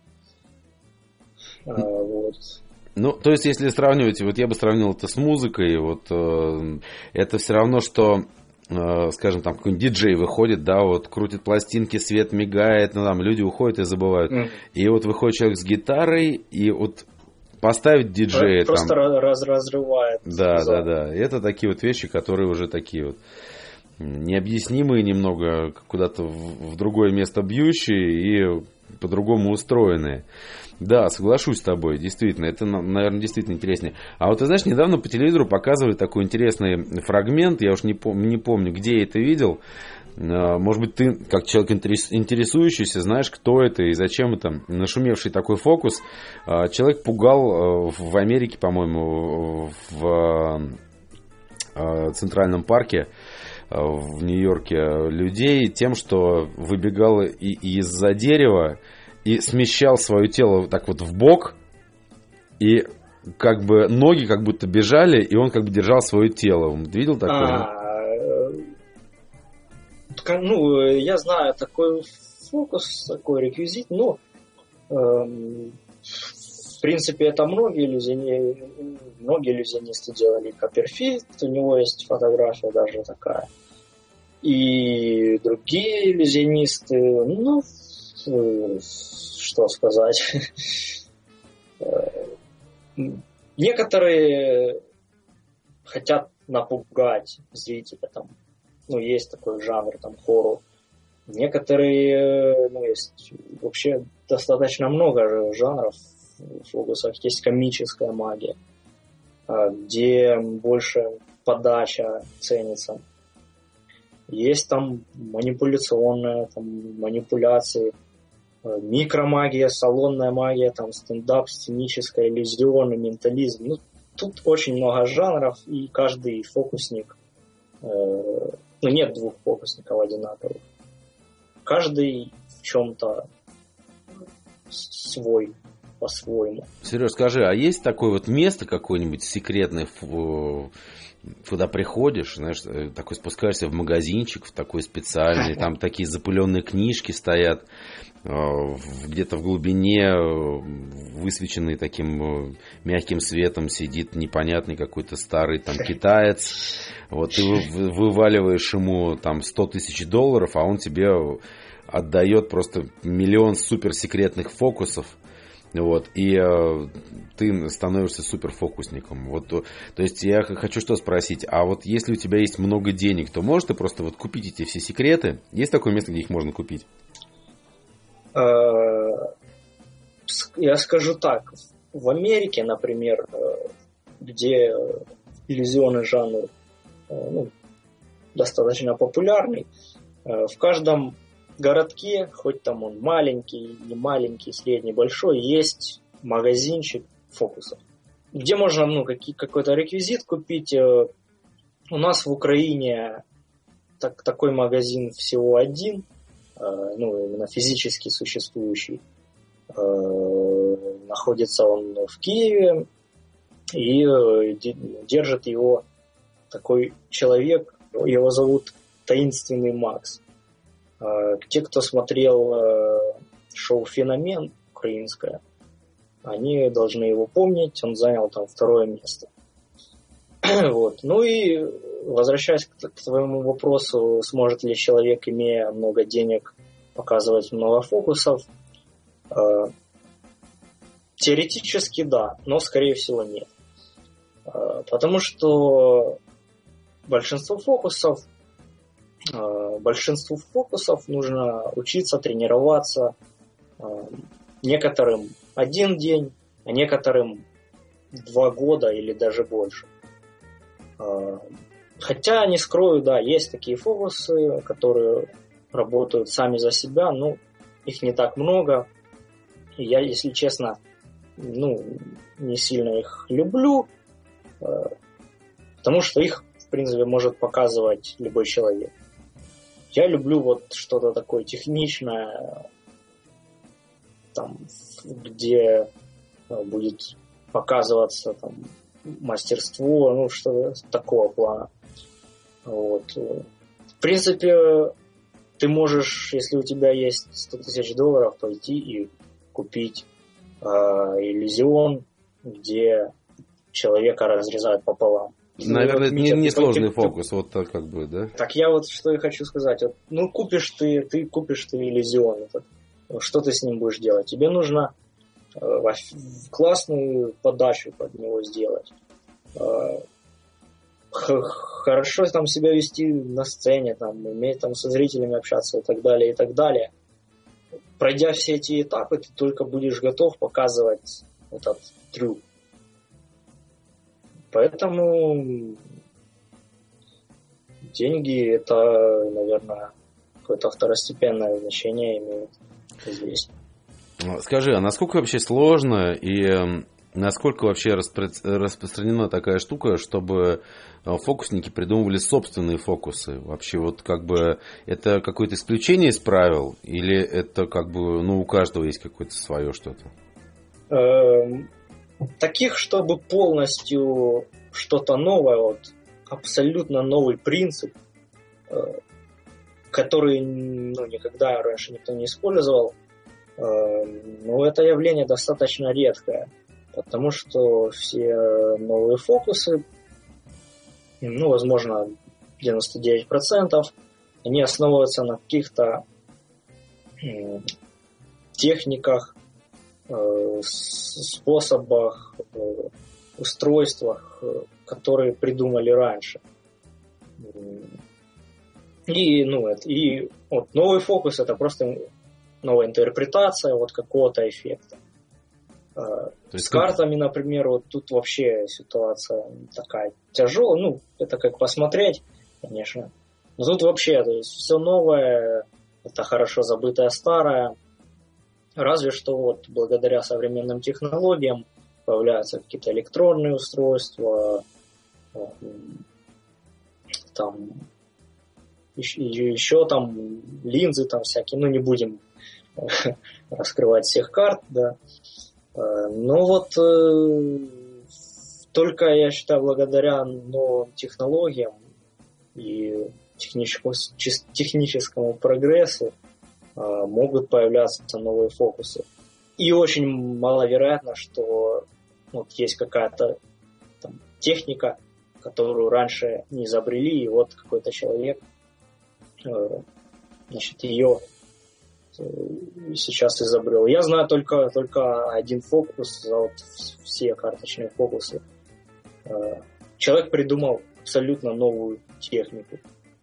Вот. То есть, если сравнивать, вот я бы сравнил это с музыкой, вот это все равно, что, скажем, там какой-нибудь диджей выходит, да, вот крутит пластинки, свет мигает, люди уходят и забывают. И вот выходит человек с гитарой, и вот поставить диджея просто там... разрывает. Да. Это такие вот вещи, которые уже такие вот необъяснимые немного, куда-то в другое место бьющие и по-другому устроенные. Да, соглашусь с тобой, действительно, это, наверное, действительно интереснее. А вот ты знаешь, недавно по телевизору показывали такой интересный фрагмент, я уж не помню, где я это видел. Может быть, ты, как человек интересующийся, знаешь, кто это и зачем это. Нашумевший такой фокус. Человек пугал в Америке, по-моему, в Центральном парке в Нью-Йорке людей тем, что выбегал из-за дерева и смещал свое тело так вот в бок, и как бы ноги как будто бежали, и он как бы держал свое тело. Видел такое? Я знаю такой фокус, такой реквизит, но в принципе это многие иллюзионисты делали. Копперфильд, у него есть фотография даже такая. И другие иллюзионисты, что сказать. Некоторые хотят напугать зрителя, есть такой жанр, хоррор. Некоторые, есть вообще достаточно много жанров в фокусах. Есть комическая магия, где больше подача ценится. Есть манипуляционная, манипуляции, микромагия, салонная магия, стендап, сценическая, иллюзион, ментализм. Тут очень много жанров, и каждый фокусник, нет двух фокусников одинаковых. Каждый в чем-то свой, по-своему. Сереж, скажи, а есть такое вот место какое-нибудь секретное, куда приходишь, знаешь, такой спускаешься в магазинчик, в такой специальный, там такие запыленные книжки стоят, где-то в глубине, высвеченный таким мягким светом, сидит непонятный какой-то старый китаец, вот ты вываливаешь ему $100 тысяч, а он тебе отдает просто миллион суперсекретных фокусов. Вот, и ты становишься суперфокусником. Вот, то есть я хочу что спросить, а вот если у тебя есть много денег, то можешь ты просто купить эти все секреты? Есть такое место, где их можно купить? Я скажу так, в Америке, например, где иллюзионный жанр достаточно популярный, в каждом городке, хоть он маленький, не маленький, средний, большой, есть магазинчик фокусов, где можно какой-то реквизит купить. У нас в Украине такой магазин всего один, именно физически существующий. Находится он в Киеве, и держит его такой человек, его зовут Таинственный Макс. Те, кто смотрел шоу «Феномен» украинское, они должны его помнить. Он занял 2-е место. Вот. Ну и возвращаясь к твоему вопросу, сможет ли человек, имея много денег, показывать много фокусов, теоретически да, но скорее всего нет. Потому что большинству фокусов нужно учиться, тренироваться, некоторым 1 день, а некоторым 2 года или даже больше. Хотя, не скрою, да, есть такие фокусы, которые работают сами за себя, но их не так много. И я, если честно, не сильно их люблю, потому что их, в принципе, может показывать любой человек. Я люблю вот что-то такое техничное, там, где будет показываться там мастерство, что-то такого плана. Вот. В принципе, ты можешь, если у тебя есть $100 000, пойти и купить иллюзион, где человека разрезают пополам. Наверное, это не сложный фокус, вот так как бы, да? Так я вот что и хочу сказать. Вот, купишь ты иллюзион. Что ты с ним будешь делать? Тебе нужно классную подачу под него сделать. Хорошо там себя вести на сцене, там, уметь там со зрителями общаться и так далее, и так далее. Пройдя все эти этапы, ты только будешь готов показывать этот трюк. Поэтому деньги это, наверное, какое-то второстепенное значение имеют здесь. Скажи, а насколько вообще сложно и насколько вообще распространена такая штука, чтобы фокусники придумывали собственные фокусы? Вообще вот как бы это какое-то исключение из правил или это как бы у каждого есть какое-то свое что-то? Таких, чтобы полностью что-то новое, вот абсолютно новый принцип, который никогда раньше никто не использовал, это явление достаточно редкое, потому что все новые фокусы, возможно, 99%, они основываются на каких-то техниках, способах, устройствах, которые придумали раньше. И новый фокус это просто новая интерпретация какого-то эффекта. С картами, например, вот тут вообще ситуация такая тяжелая. Это как посмотреть, конечно. Но тут вообще все новое, это хорошо забытое старое. Разве что благодаря современным технологиям появляются какие-то электронные устройства, там еще там линзы там всякие, не будем раскрывать всех карт, да. Но только, я считаю, благодаря новым технологиям и техническому прогрессу могут появляться новые фокусы. И очень маловероятно, что есть какая-то там техника, которую раньше не изобрели, и какой-то человек ее сейчас изобрел. Я знаю только один фокус за все карточные фокусы. Человек придумал абсолютно новую технику.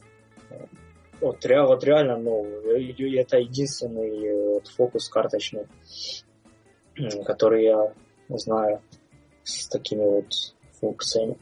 Реально новую. И это единственный фокус карточный, который я знаю с такими функциями.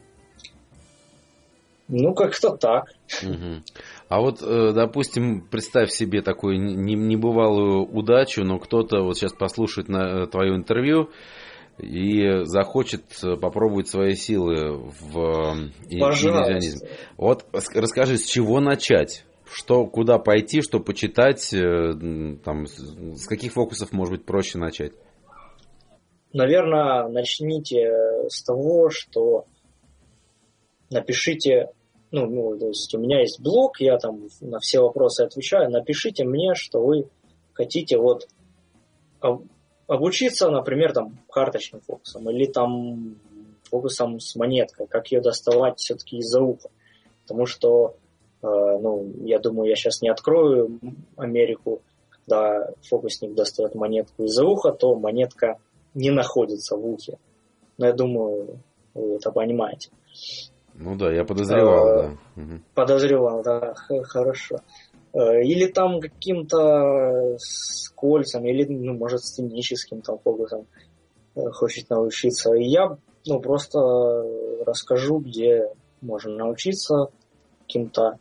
Как-то так. Угу. А допустим, представь себе такую небывалую удачу, но кто-то сейчас послушает твое интервью и захочет попробовать свои силы в иллюзионизме. Расскажи, с чего начать? Куда пойти, что почитать? С каких фокусов, может быть, проще начать? Наверное, начните с того, что напишите, то есть у меня есть блог, я там на все вопросы отвечаю, напишите мне, что вы хотите обучиться, например, карточным фокусом, или фокусом с монеткой, как ее доставать все-таки из-за уха. Потому что, я думаю, я сейчас не открою Америку, когда фокусник достает монетку из-за уха, то монетка не находится в ухе. Но я думаю, вы это понимаете. Ну да, я подозревал, да. Подозревал, да, хорошо. Или там каким-то с кольцем, или, может, сценическим там фокусом хочет научиться. И я, просто расскажу, где можно научиться каким-то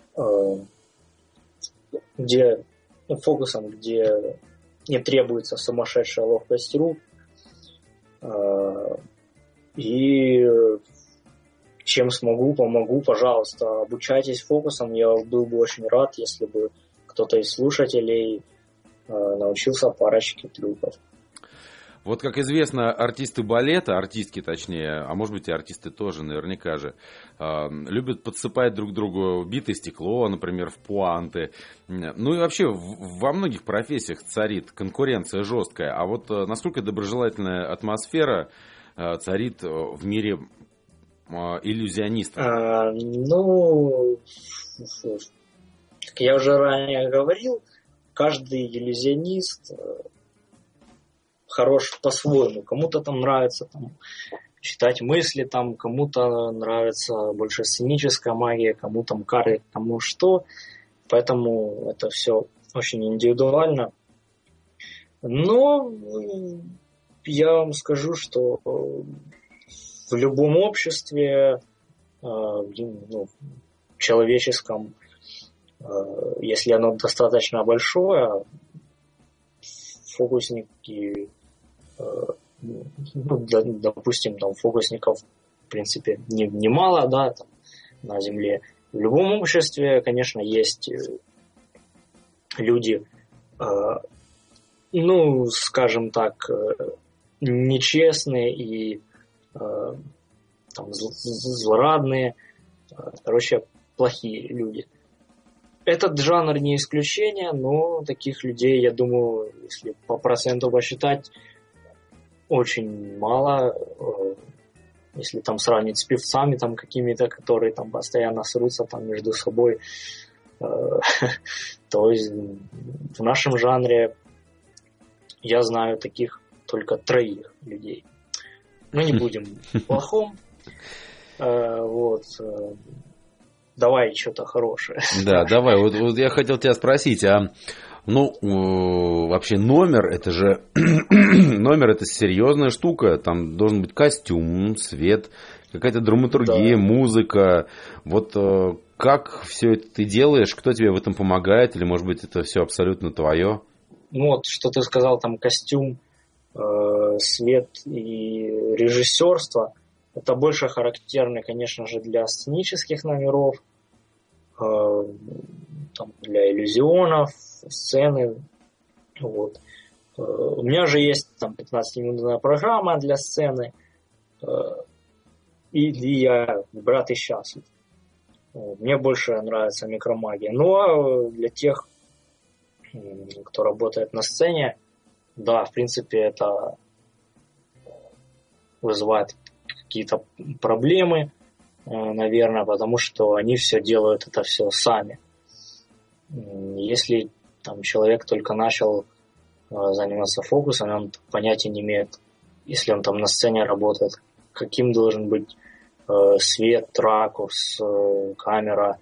фокусом, где не требуется сумасшедшая ловкость рук. И чем смогу, помогу, пожалуйста, обучайтесь фокусам. Я был бы очень рад, если бы кто-то из слушателей научился парочке трюков. Вот, как известно, артисты балета, артистки точнее, а может быть и артисты тоже, наверняка же, любят подсыпать друг другу битое стекло, например, в пуанты. Ну и вообще во многих профессиях царит конкуренция жесткая. А вот насколько доброжелательная атмосфера царит в мире иллюзионистов? Как я уже ранее говорил, каждый иллюзионист хорош по-своему. Кому-то там нравится читать мысли, кому-то нравится больше сценическая магия, кому там карты, кому что. Поэтому это все очень индивидуально. Но я вам скажу, что в любом обществе, человеческом, если оно достаточно большое, фокусники, допустим, фокусников, в принципе, немало, да, на Земле. В любом обществе, конечно, есть люди, скажем так, нечестные и злорадные, плохие люди. Этот жанр не исключение, но таких людей, я думаю, если по проценту посчитать, очень мало. Если сравнить с певцами какими-то, которые постоянно срутся между собой, то есть в нашем жанре я знаю таких только 3 людей. Мы не будем плохом. Давай что-то хорошее. Да, давай. Вот я хотел тебя спросить, вообще номер, это же номер, это серьезная штука. Там должен быть костюм, свет, какая-то драматургия, да, музыка. Вот как все это ты делаешь? Кто тебе в этом помогает? Или, может быть, это все абсолютно твое? Что ты сказал, костюм, свет и режиссерство. Это больше характерно, конечно же, для сценических номеров, для иллюзионов, сцены. У меня же есть 15-минутная программа для сцены, и я брат и счастлив. Мне больше нравится микромагия. А для тех, кто работает на сцене, да, в принципе, это вызывает какие-то проблемы, наверное, потому что они все делают это все сами. Если человек только начал заниматься фокусом, он понятия не имеет, если он на сцене работает, каким должен быть свет, ракурс, камера,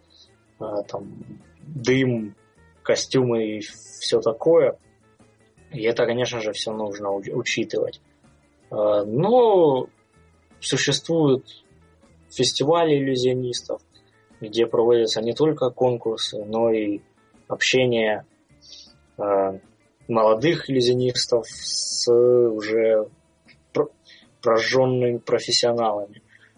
дым, костюмы и все такое. И это, конечно же, все нужно учитывать. Но существуют фестивали иллюзионистов, где проводятся не только конкурсы, но и общение молодых иллюзионистов с уже прожженными профессионалами.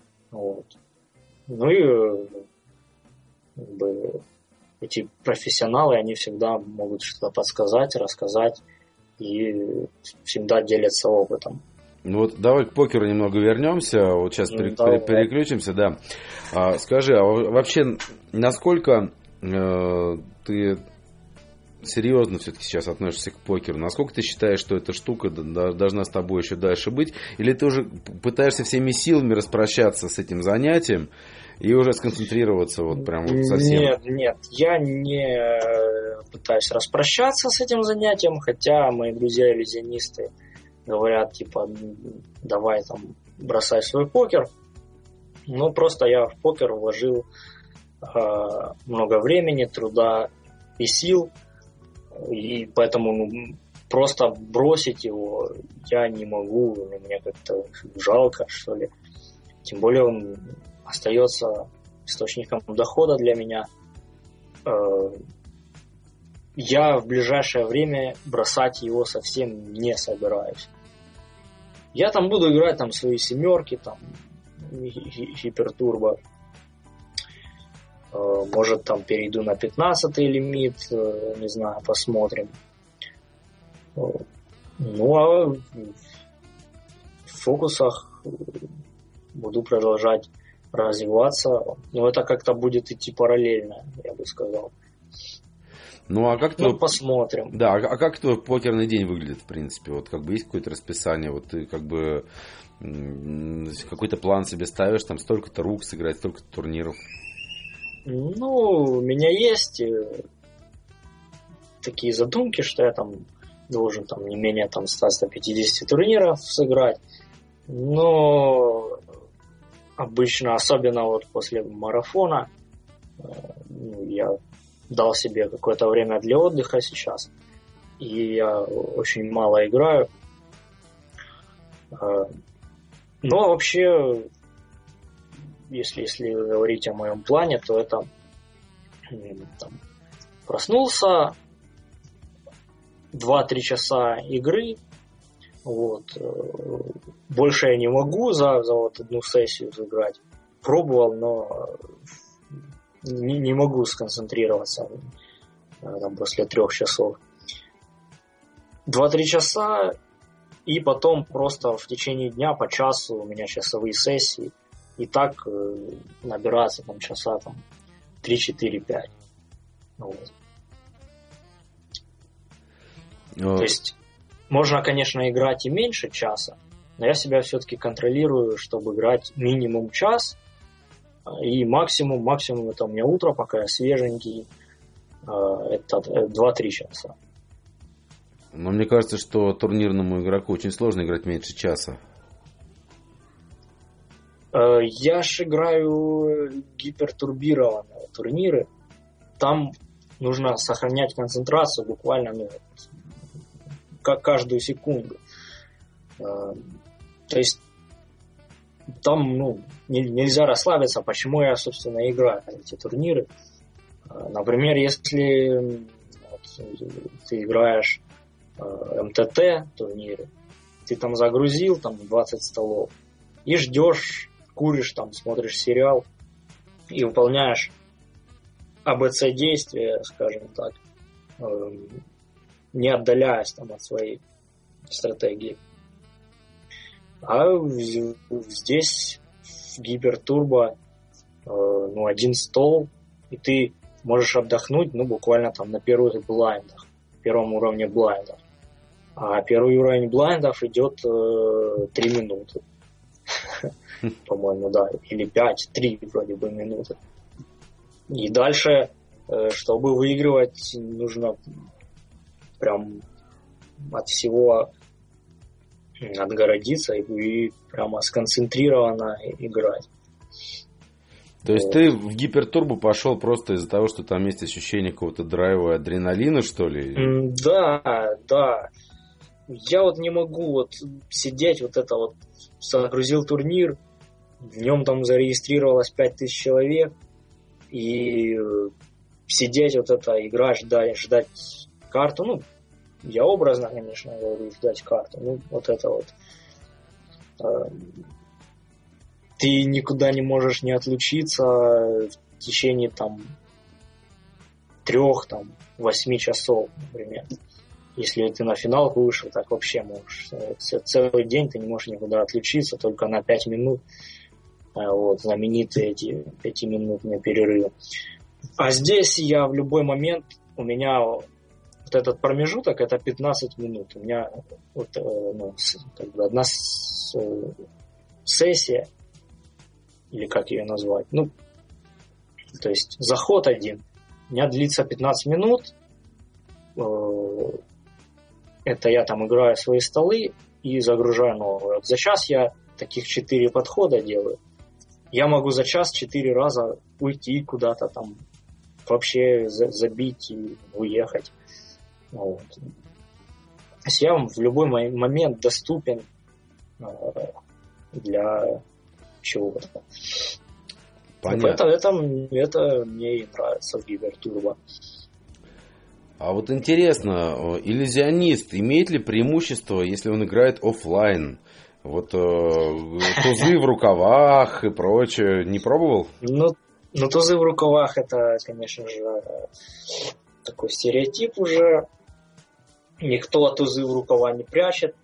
Эти профессионалы, они всегда могут что-то подсказать, рассказать и всегда делятся опытом. Давай к покеру немного вернемся. Сейчас переключимся, да. Скажи, а вообще, насколько ты серьезно все-таки сейчас относишься к покеру. Насколько ты считаешь, что эта штука должна с тобой еще дальше быть? Или ты уже пытаешься всеми силами распрощаться с этим занятием и уже сконцентрироваться вот прям вот совсем? Нет, я не пытаюсь распрощаться с этим занятием, хотя мои друзья-иллюзионисты говорят, типа, давай там бросай свой покер. Но просто я в покер вложил много времени, труда и сил, и поэтому просто бросить его я не могу, мне как-то жалко, что ли. Тем более он остается источником дохода для меня. Я в ближайшее время бросать его совсем не собираюсь. Я там буду играть там свои семерки, там гипертурбо. Может, там перейду на 15-й лимит, не знаю, посмотрим. Ну, а в фокусах буду продолжать развиваться. Но это как-то будет идти параллельно, я бы сказал. Ну, а как твой... посмотрим. Да, а как твой покерный день выглядит, в принципе? Вот как бы есть какое-то расписание, вот ты как бы какой-то план себе ставишь, там столько-то рук сыграть, столько-то турниров? Ну, у меня есть такие задумки, что я там должен там не менее там 100-150 турниров сыграть. Но обычно, особенно вот после марафона, я дал себе какое-то время для отдыха сейчас. И я очень мало играю. Но вообще, если говорить о моем плане, то это там, проснулся, 2-3 часа игры, вот, больше я не могу за вот одну сессию сыграть. Пробовал, но не могу сконцентрироваться там, после 3 часов. 2-3 часа, и потом просто в течение дня по часу у меня часовые сессии. И так набираться там часа там 3-4-5. Вот. То есть можно, конечно, играть и меньше часа, но я себя все-таки контролирую, чтобы играть минимум час, и максимум это у меня утро, пока я свеженький, это 2-3 часа. Но мне кажется, что турнирному игроку очень сложно играть меньше часа. Я ж играю гипертурбированные турниры. Там нужно сохранять концентрацию буквально каждую секунду. То есть там нельзя расслабиться. Почему я, собственно, играю эти турниры? Например, если ты играешь МТТ турниры, ты там загрузил там 20 столов и ждешь, куришь там, смотришь сериал и выполняешь АБЦ действия, скажем так, не отдаляясь там от своей стратегии. А здесь в гипертурбо один стол, и ты можешь отдохнуть буквально там на первых блайндах, первом уровне блайндов. А первый уровень блайндов идет 3 минуты. По-моему, да, или 3 вроде бы минуты. И дальше, чтобы выигрывать, нужно прям от всего отгородиться и прямо сконцентрированно играть. То есть ты в гипертурбу пошел просто из-за того, что там есть ощущение какого-то драйва и адреналина, что ли? Да. Я не могу сидеть, загрузил турнир, в нем там зарегистрировалось 5000 человек, и сидеть играть, ждать карту, я образно, конечно, говорю, ждать карту, ты никуда не можешь не отлучиться в течение 3-8 часов, например. Если ты на финалку вышел, так вообще можешь. Целый день ты не можешь никуда отлучиться, только на 5 минут. Знаменитые эти 5-минутные перерывы. А здесь я в любой момент, у меня вот этот промежуток, это 15 минут. У меня вот, как бы одна сессия, или как ее назвать, то есть заход один, у меня длится 15 минут. Это я там играю свои столы и загружаю новые. Вот за час я таких 4 подхода делаю. Я могу за час 4 раза уйти куда-то там, вообще забить и уехать. Вот. То есть я в любой момент доступен для чего-то. Понятно. Это мне и нравится в Giga Turbo. А вот интересно, иллюзионист имеет ли преимущество, если он играет офлайн? Вот тузы в рукавах и прочее. Не пробовал? Тузы в рукавах, это, конечно же, такой стереотип уже. Никто тузы в рукава не прячет.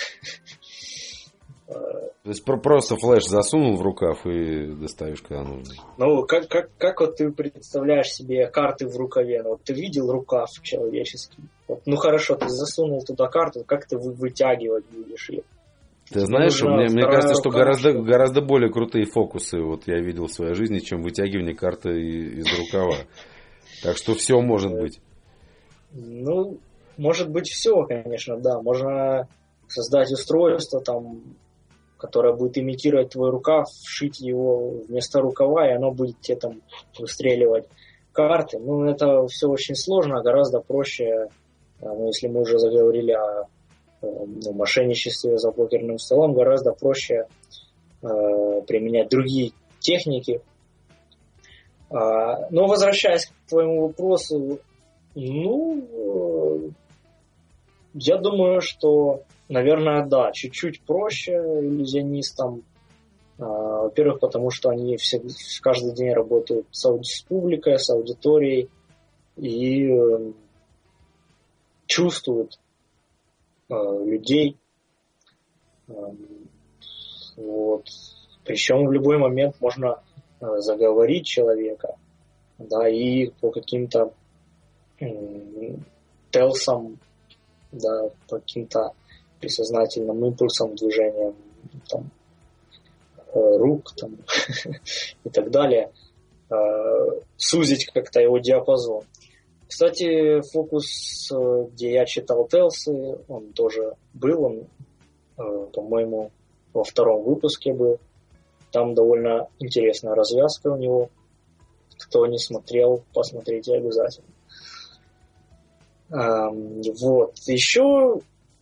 То есть просто флеш засунул в рукав и доставишь, когда нужно. Как вот ты представляешь себе карты в рукаве? Вот ты видел рукав человеческий? Вот, хорошо, ты засунул туда карту, как ты вытягивать будешь ее? Ты знаешь, мне кажется, что гораздо более крутые фокусы вот я видел в своей жизни, чем вытягивание карты из рукава. Так что все может быть. Может быть все, конечно, да. Можно создать устройство, там, которое будет имитировать твой рукав, вшить его вместо рукава, и оно будет тебе там выстреливать карты. Это все очень сложно, гораздо проще, если мы уже заговорили о мошенничестве за покерным столом, гораздо проще применять другие техники. Но возвращаясь к твоему вопросу, я думаю, что, наверное, да, чуть-чуть проще иллюзионистам. Во-первых, потому что они каждый день работают с публикой, с аудиторией и чувствуют людей. Вот. Причем в любой момент можно заговорить человека, да, и по каким-то телсам, да, по каким-то бессознательным импульсам, движениям там, рук там, и так далее, сузить как-то его диапазон. Кстати, фокус, где я читал телсы, он тоже был, он, по-моему, во 2-м выпуске был. Там довольно интересная развязка у него. Кто не смотрел, посмотрите обязательно. Вот. Еще,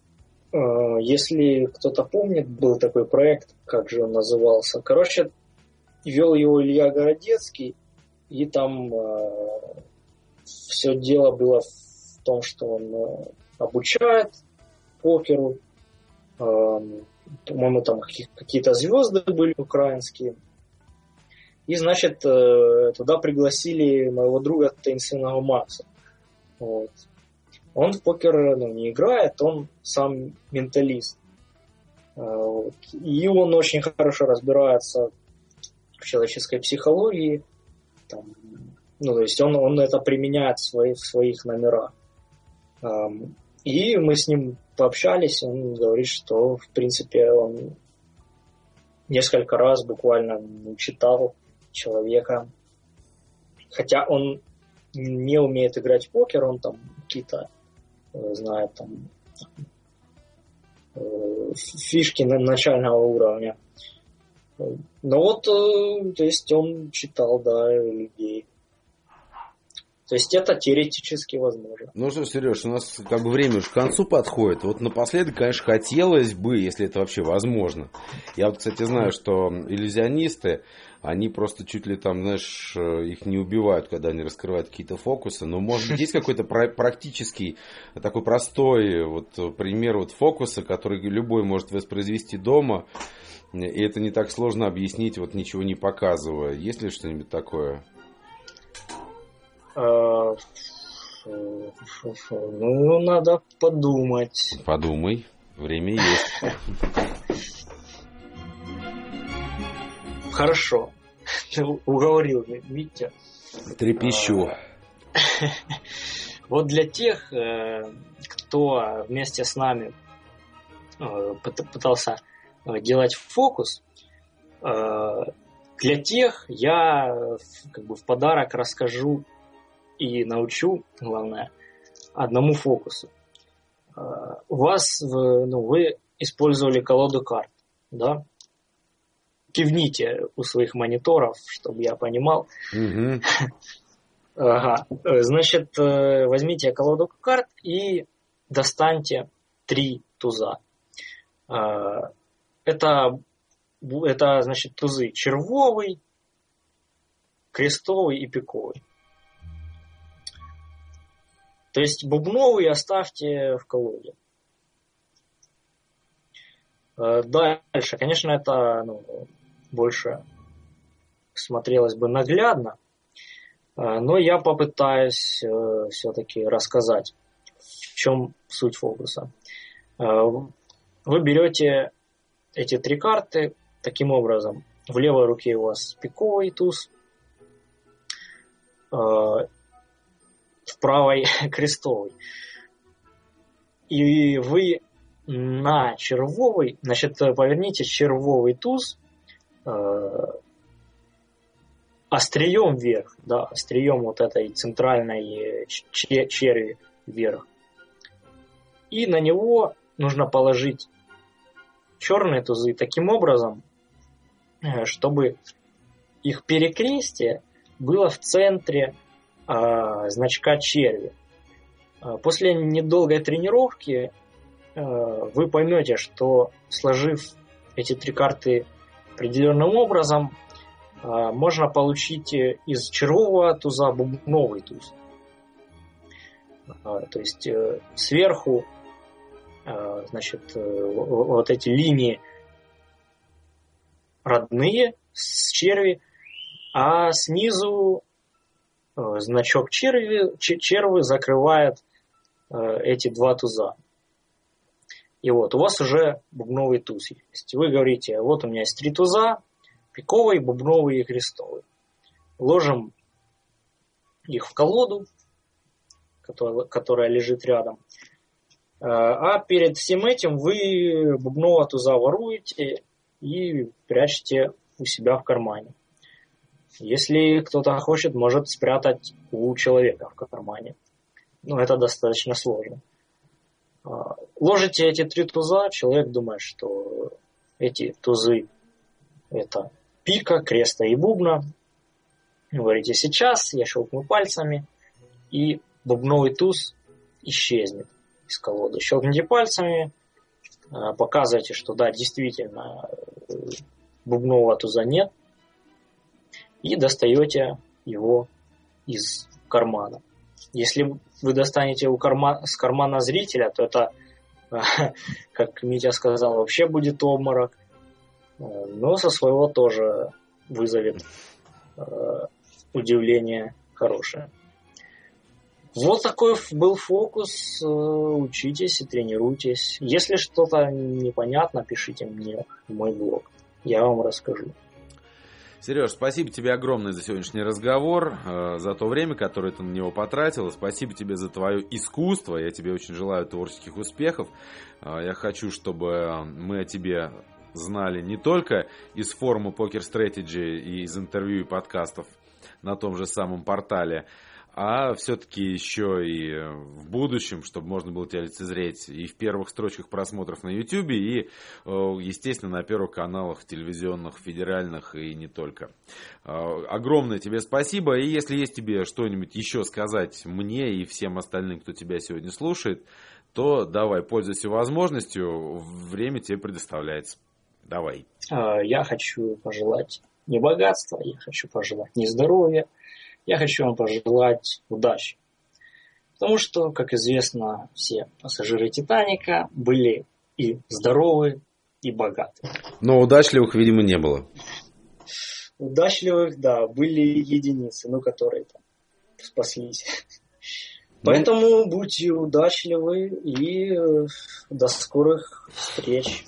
если кто-то помнит, был такой проект, как же он назывался. Короче, вел его Илья Городецкий, и там все дело было в том, что он обучает покеру. По-моему, там какие-то звезды были украинские. И, значит, туда пригласили моего друга таинственного Макса. Вот. Он в покер не играет, он сам менталист. Вот. И он очень хорошо разбирается в человеческой психологии. Там, то есть он это применяет в своих номерах. И мы с ним пообщались, он говорит, что, в принципе, он несколько раз буквально читал человека. Хотя он не умеет играть в покер, он там какие-то знает там фишки начального уровня. Но вот, то есть он читал, да, людей. То есть это теоретически возможно. Ну что, Сереж, у нас как бы время уже к концу подходит. Вот напоследок, конечно, хотелось бы, если это вообще возможно. Я вот, кстати, знаю, что иллюзионисты, они просто чуть ли там, знаешь, их не убивают, когда они раскрывают какие-то фокусы. Но, может быть, есть какой-то практический, такой простой вот пример вот фокуса, который любой может воспроизвести дома. И это не так сложно объяснить, вот ничего не показывая. Есть ли что-нибудь такое? Надо подумать. Подумай, время есть. Хорошо. Ты уговорил, Митя. Трепещу. Вот для тех, кто вместе с нами пытался делать фокус, для тех я в подарок расскажу и научу, главное, одному фокусу. Вы использовали колоду карт, да? Кивните у своих мониторов, чтобы я понимал. Угу. Ага. Значит, возьмите колоду карт и достаньте 3 туза. Это значит, тузы червовый, крестовый и пиковый. То есть бубновый оставьте в колоде. Дальше, конечно, это больше смотрелось бы наглядно, но я попытаюсь все-таки рассказать, в чем суть фокуса. Вы берете эти 3 карты таким образом. В левой руке у вас пиковый туз, в правой крестовый. И вы на червовый, значит, поверните червовый туз острием вверх, да, острием вот этой центральной черви вверх. И на него нужно положить черные тузы таким образом, чтобы их перекрестие было в центре значка черви. После недолгой тренировки вы поймете, что сложив эти 3 карты определенным образом, можно получить из червового туза бубновый туз. То есть сверху, значит, вот эти линии родные с черви, а снизу значок черви закрывает эти 2 туза. И вот у вас уже бубновый туз есть. Вы говорите, вот у меня есть 3 туза, пиковый, бубновый и крестовый. Ложим их в колоду, которая лежит рядом. А перед всем этим вы бубнового туза воруете и прячете у себя в кармане. Если кто-то хочет, может спрятать у человека в кармане. Но это достаточно сложно. Ложите эти 3 туза, человек думает, что эти тузы это пика, креста и бубна. Говорите, сейчас я щелкну пальцами, и бубновый туз исчезнет из колоды. Щелкните пальцами, показывайте, что да, действительно бубнового туза нет, и достаете его из кармана. Если вы достанете с кармана зрителя, то это, как Митя сказал, вообще будет обморок, но со своего тоже вызовет удивление хорошее. Вот такой был фокус. Учитесь и тренируйтесь. Если что-то непонятно, пишите мне в мой блог. Я вам расскажу. Сереж, спасибо тебе огромное за сегодняшний разговор, за то время, которое ты на него потратил. Спасибо тебе за твое искусство. Я тебе очень желаю творческих успехов. Я хочу, чтобы мы о тебе знали не только из форума Poker Strategy и из интервью и подкастов на том же самом портале, а все-таки еще и в будущем, чтобы можно было тебя лицезреть и в первых строчках просмотров на YouTube, и, естественно, на первых каналах телевизионных, федеральных и не только. Огромное тебе спасибо, и если есть тебе что-нибудь еще сказать мне и всем остальным, кто тебя сегодня слушает, то давай, пользуйся возможностью, время тебе предоставляется. Давай. Я хочу пожелать не богатства, я хочу пожелать не здоровья, я хочу вам пожелать удачи. Потому что, как известно, все пассажиры Титаника были и здоровы, и богаты. Но удачливых, видимо, не было. Удачливых, да, были единицы, которые там спаслись. Поэтому будьте удачливы и до скорых встреч.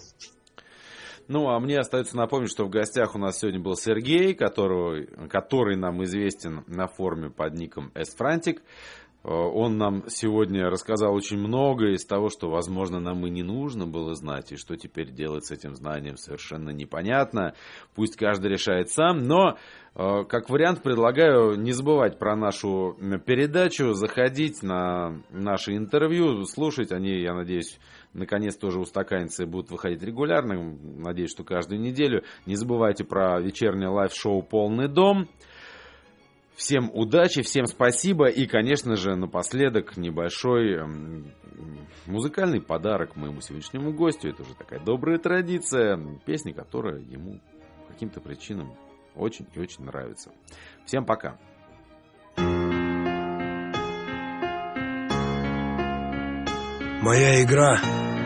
Ну, а мне остается напомнить, что в гостях у нас сегодня был Сергей, который нам известен на форуме под ником sfrantic. Он нам сегодня рассказал очень много из того, что, возможно, нам и не нужно было знать, и что теперь делать с этим знанием совершенно непонятно. Пусть каждый решает сам, но как вариант предлагаю не забывать про нашу передачу, заходить на наши интервью, слушать они, я надеюсь, наконец тоже устаканятся и будут выходить регулярно. Надеюсь, что каждую неделю. Не забывайте про вечернее лайв-шоу «Полный дом». Всем удачи, всем спасибо. И, конечно же, напоследок небольшой музыкальный подарок моему сегодняшнему гостю. Это уже такая добрая традиция. Песня, которая ему по каким-то причинам очень и очень нравится. Всем пока. Моя игра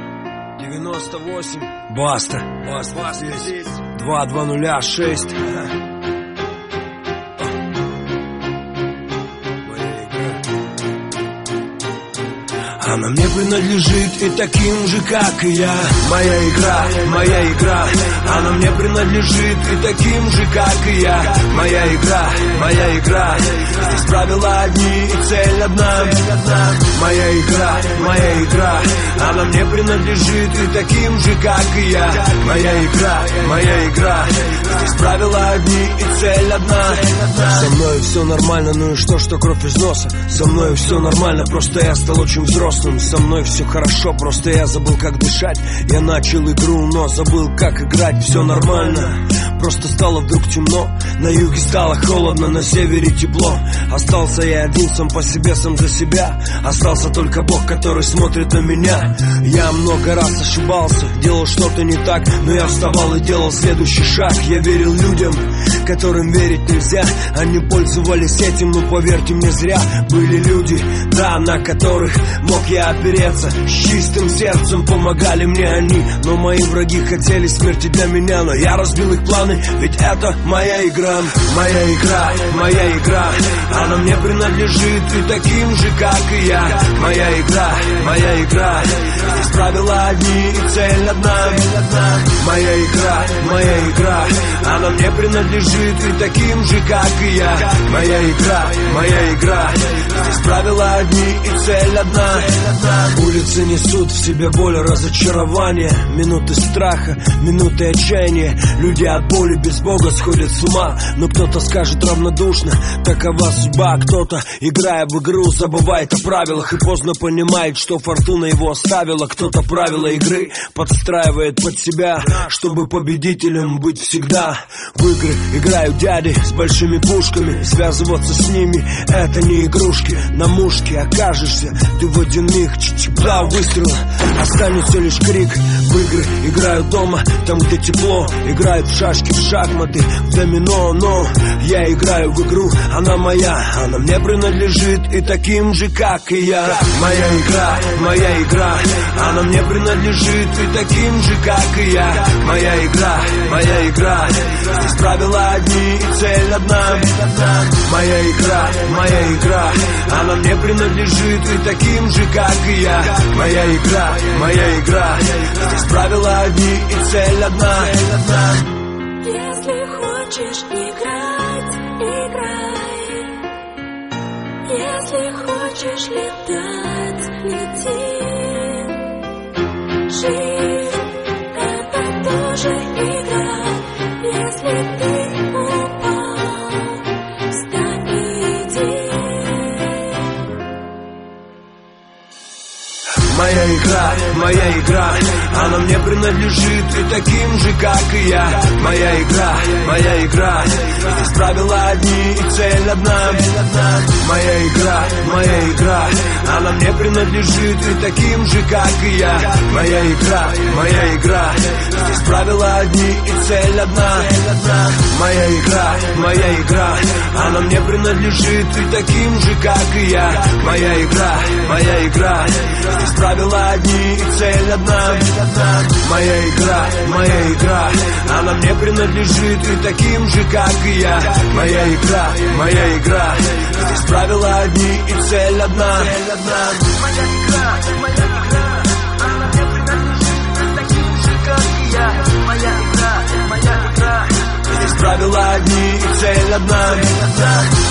98 Баста 2206. Она мне принадлежит и таким же, как и я. Моя игра, она мне принадлежит и таким же, как и я. Моя игра, здесь правила одни и цель одна. Моя игра, она мне принадлежит и таким же, как и я. Моя игра, здесь правила одни и цель одна. Со мной все нормально, ну и что кровь из носа. Со мной все нормально, просто я стал очень взрослым. Со мной все хорошо, просто я забыл, как дышать. Я начал игру, но забыл, как играть. Все нормально, просто стало вдруг темно. На юге стало холодно, на севере тепло. Остался я один, сам по себе, сам за себя. Остался только Бог, который смотрит на меня. Я много раз ошибался, делал что-то не так, но я вставал и делал следующий шаг. Я верил людям, которым верить нельзя. Они пользовались этим, но поверьте мне, зря. Были люди, да, на которых мог я опереться. С чистым сердцем помогали мне они. Но мои враги хотели смерти для меня. Но я разбил их планы, ведь это моя игра. Моя игра, она мне принадлежит и таким же, как и я. Моя игра, здесь правила одни и цель одна. Моя игра, она мне принадлежит и таким же, как и я. Моя игра, здесь правила одни и цель одна. Улицы несут в себе боль, разочарование, минуты страха, минуты отчаяния. Люди от боли без Бога сходят с ума. Но кто-то скажет равнодушно, такова судьба. Кто-то, играя в игру, забывает о правилах и поздно понимает, что фортуна его оставила. Кто-то правила игры подстраивает под себя, чтобы победителем быть всегда. В игры играют дяди с большими пушками. Связываться с ними — это не игрушки. На мушке окажешься ты в один миг. Два выстрела, останется лишь крик. В игры играют дома, там где тепло. Играют в шашки, в шахматы, в домино. Но я играю в игру, она моя. Она мне принадлежит и таким же, как и я. Моя игра, она мне принадлежит и таким же, как и я. Моя игра, здесь правила одни и цель одна. Моя игра, она мне принадлежит и таким же, как и я. Моя игра, здесь правила одни и цель одна. Если хочешь играть, играй. Если хочешь летать, лети. Жизнь — это тоже игра. Если ты упал, встань и иди. Моя игра, она мне принадлежит и таким же, как и я. Моя игра, здесь правила одни и цель одна. Моя игра, она мне принадлежит и таким же, как и я. Моя игра, здесь правила одни и цель одна. Моя игра, она мне принадлежит и таким же, как и я. Моя игра, здесь правила одни и цель одна. Моя игра, она мне принадлежит и таким же, как и я. Моя игра, здесь правила одни и цель одна. Моя игра, она мне принадлежит и таким же, как и я. Моя игра, здесь правила одни и цель одна.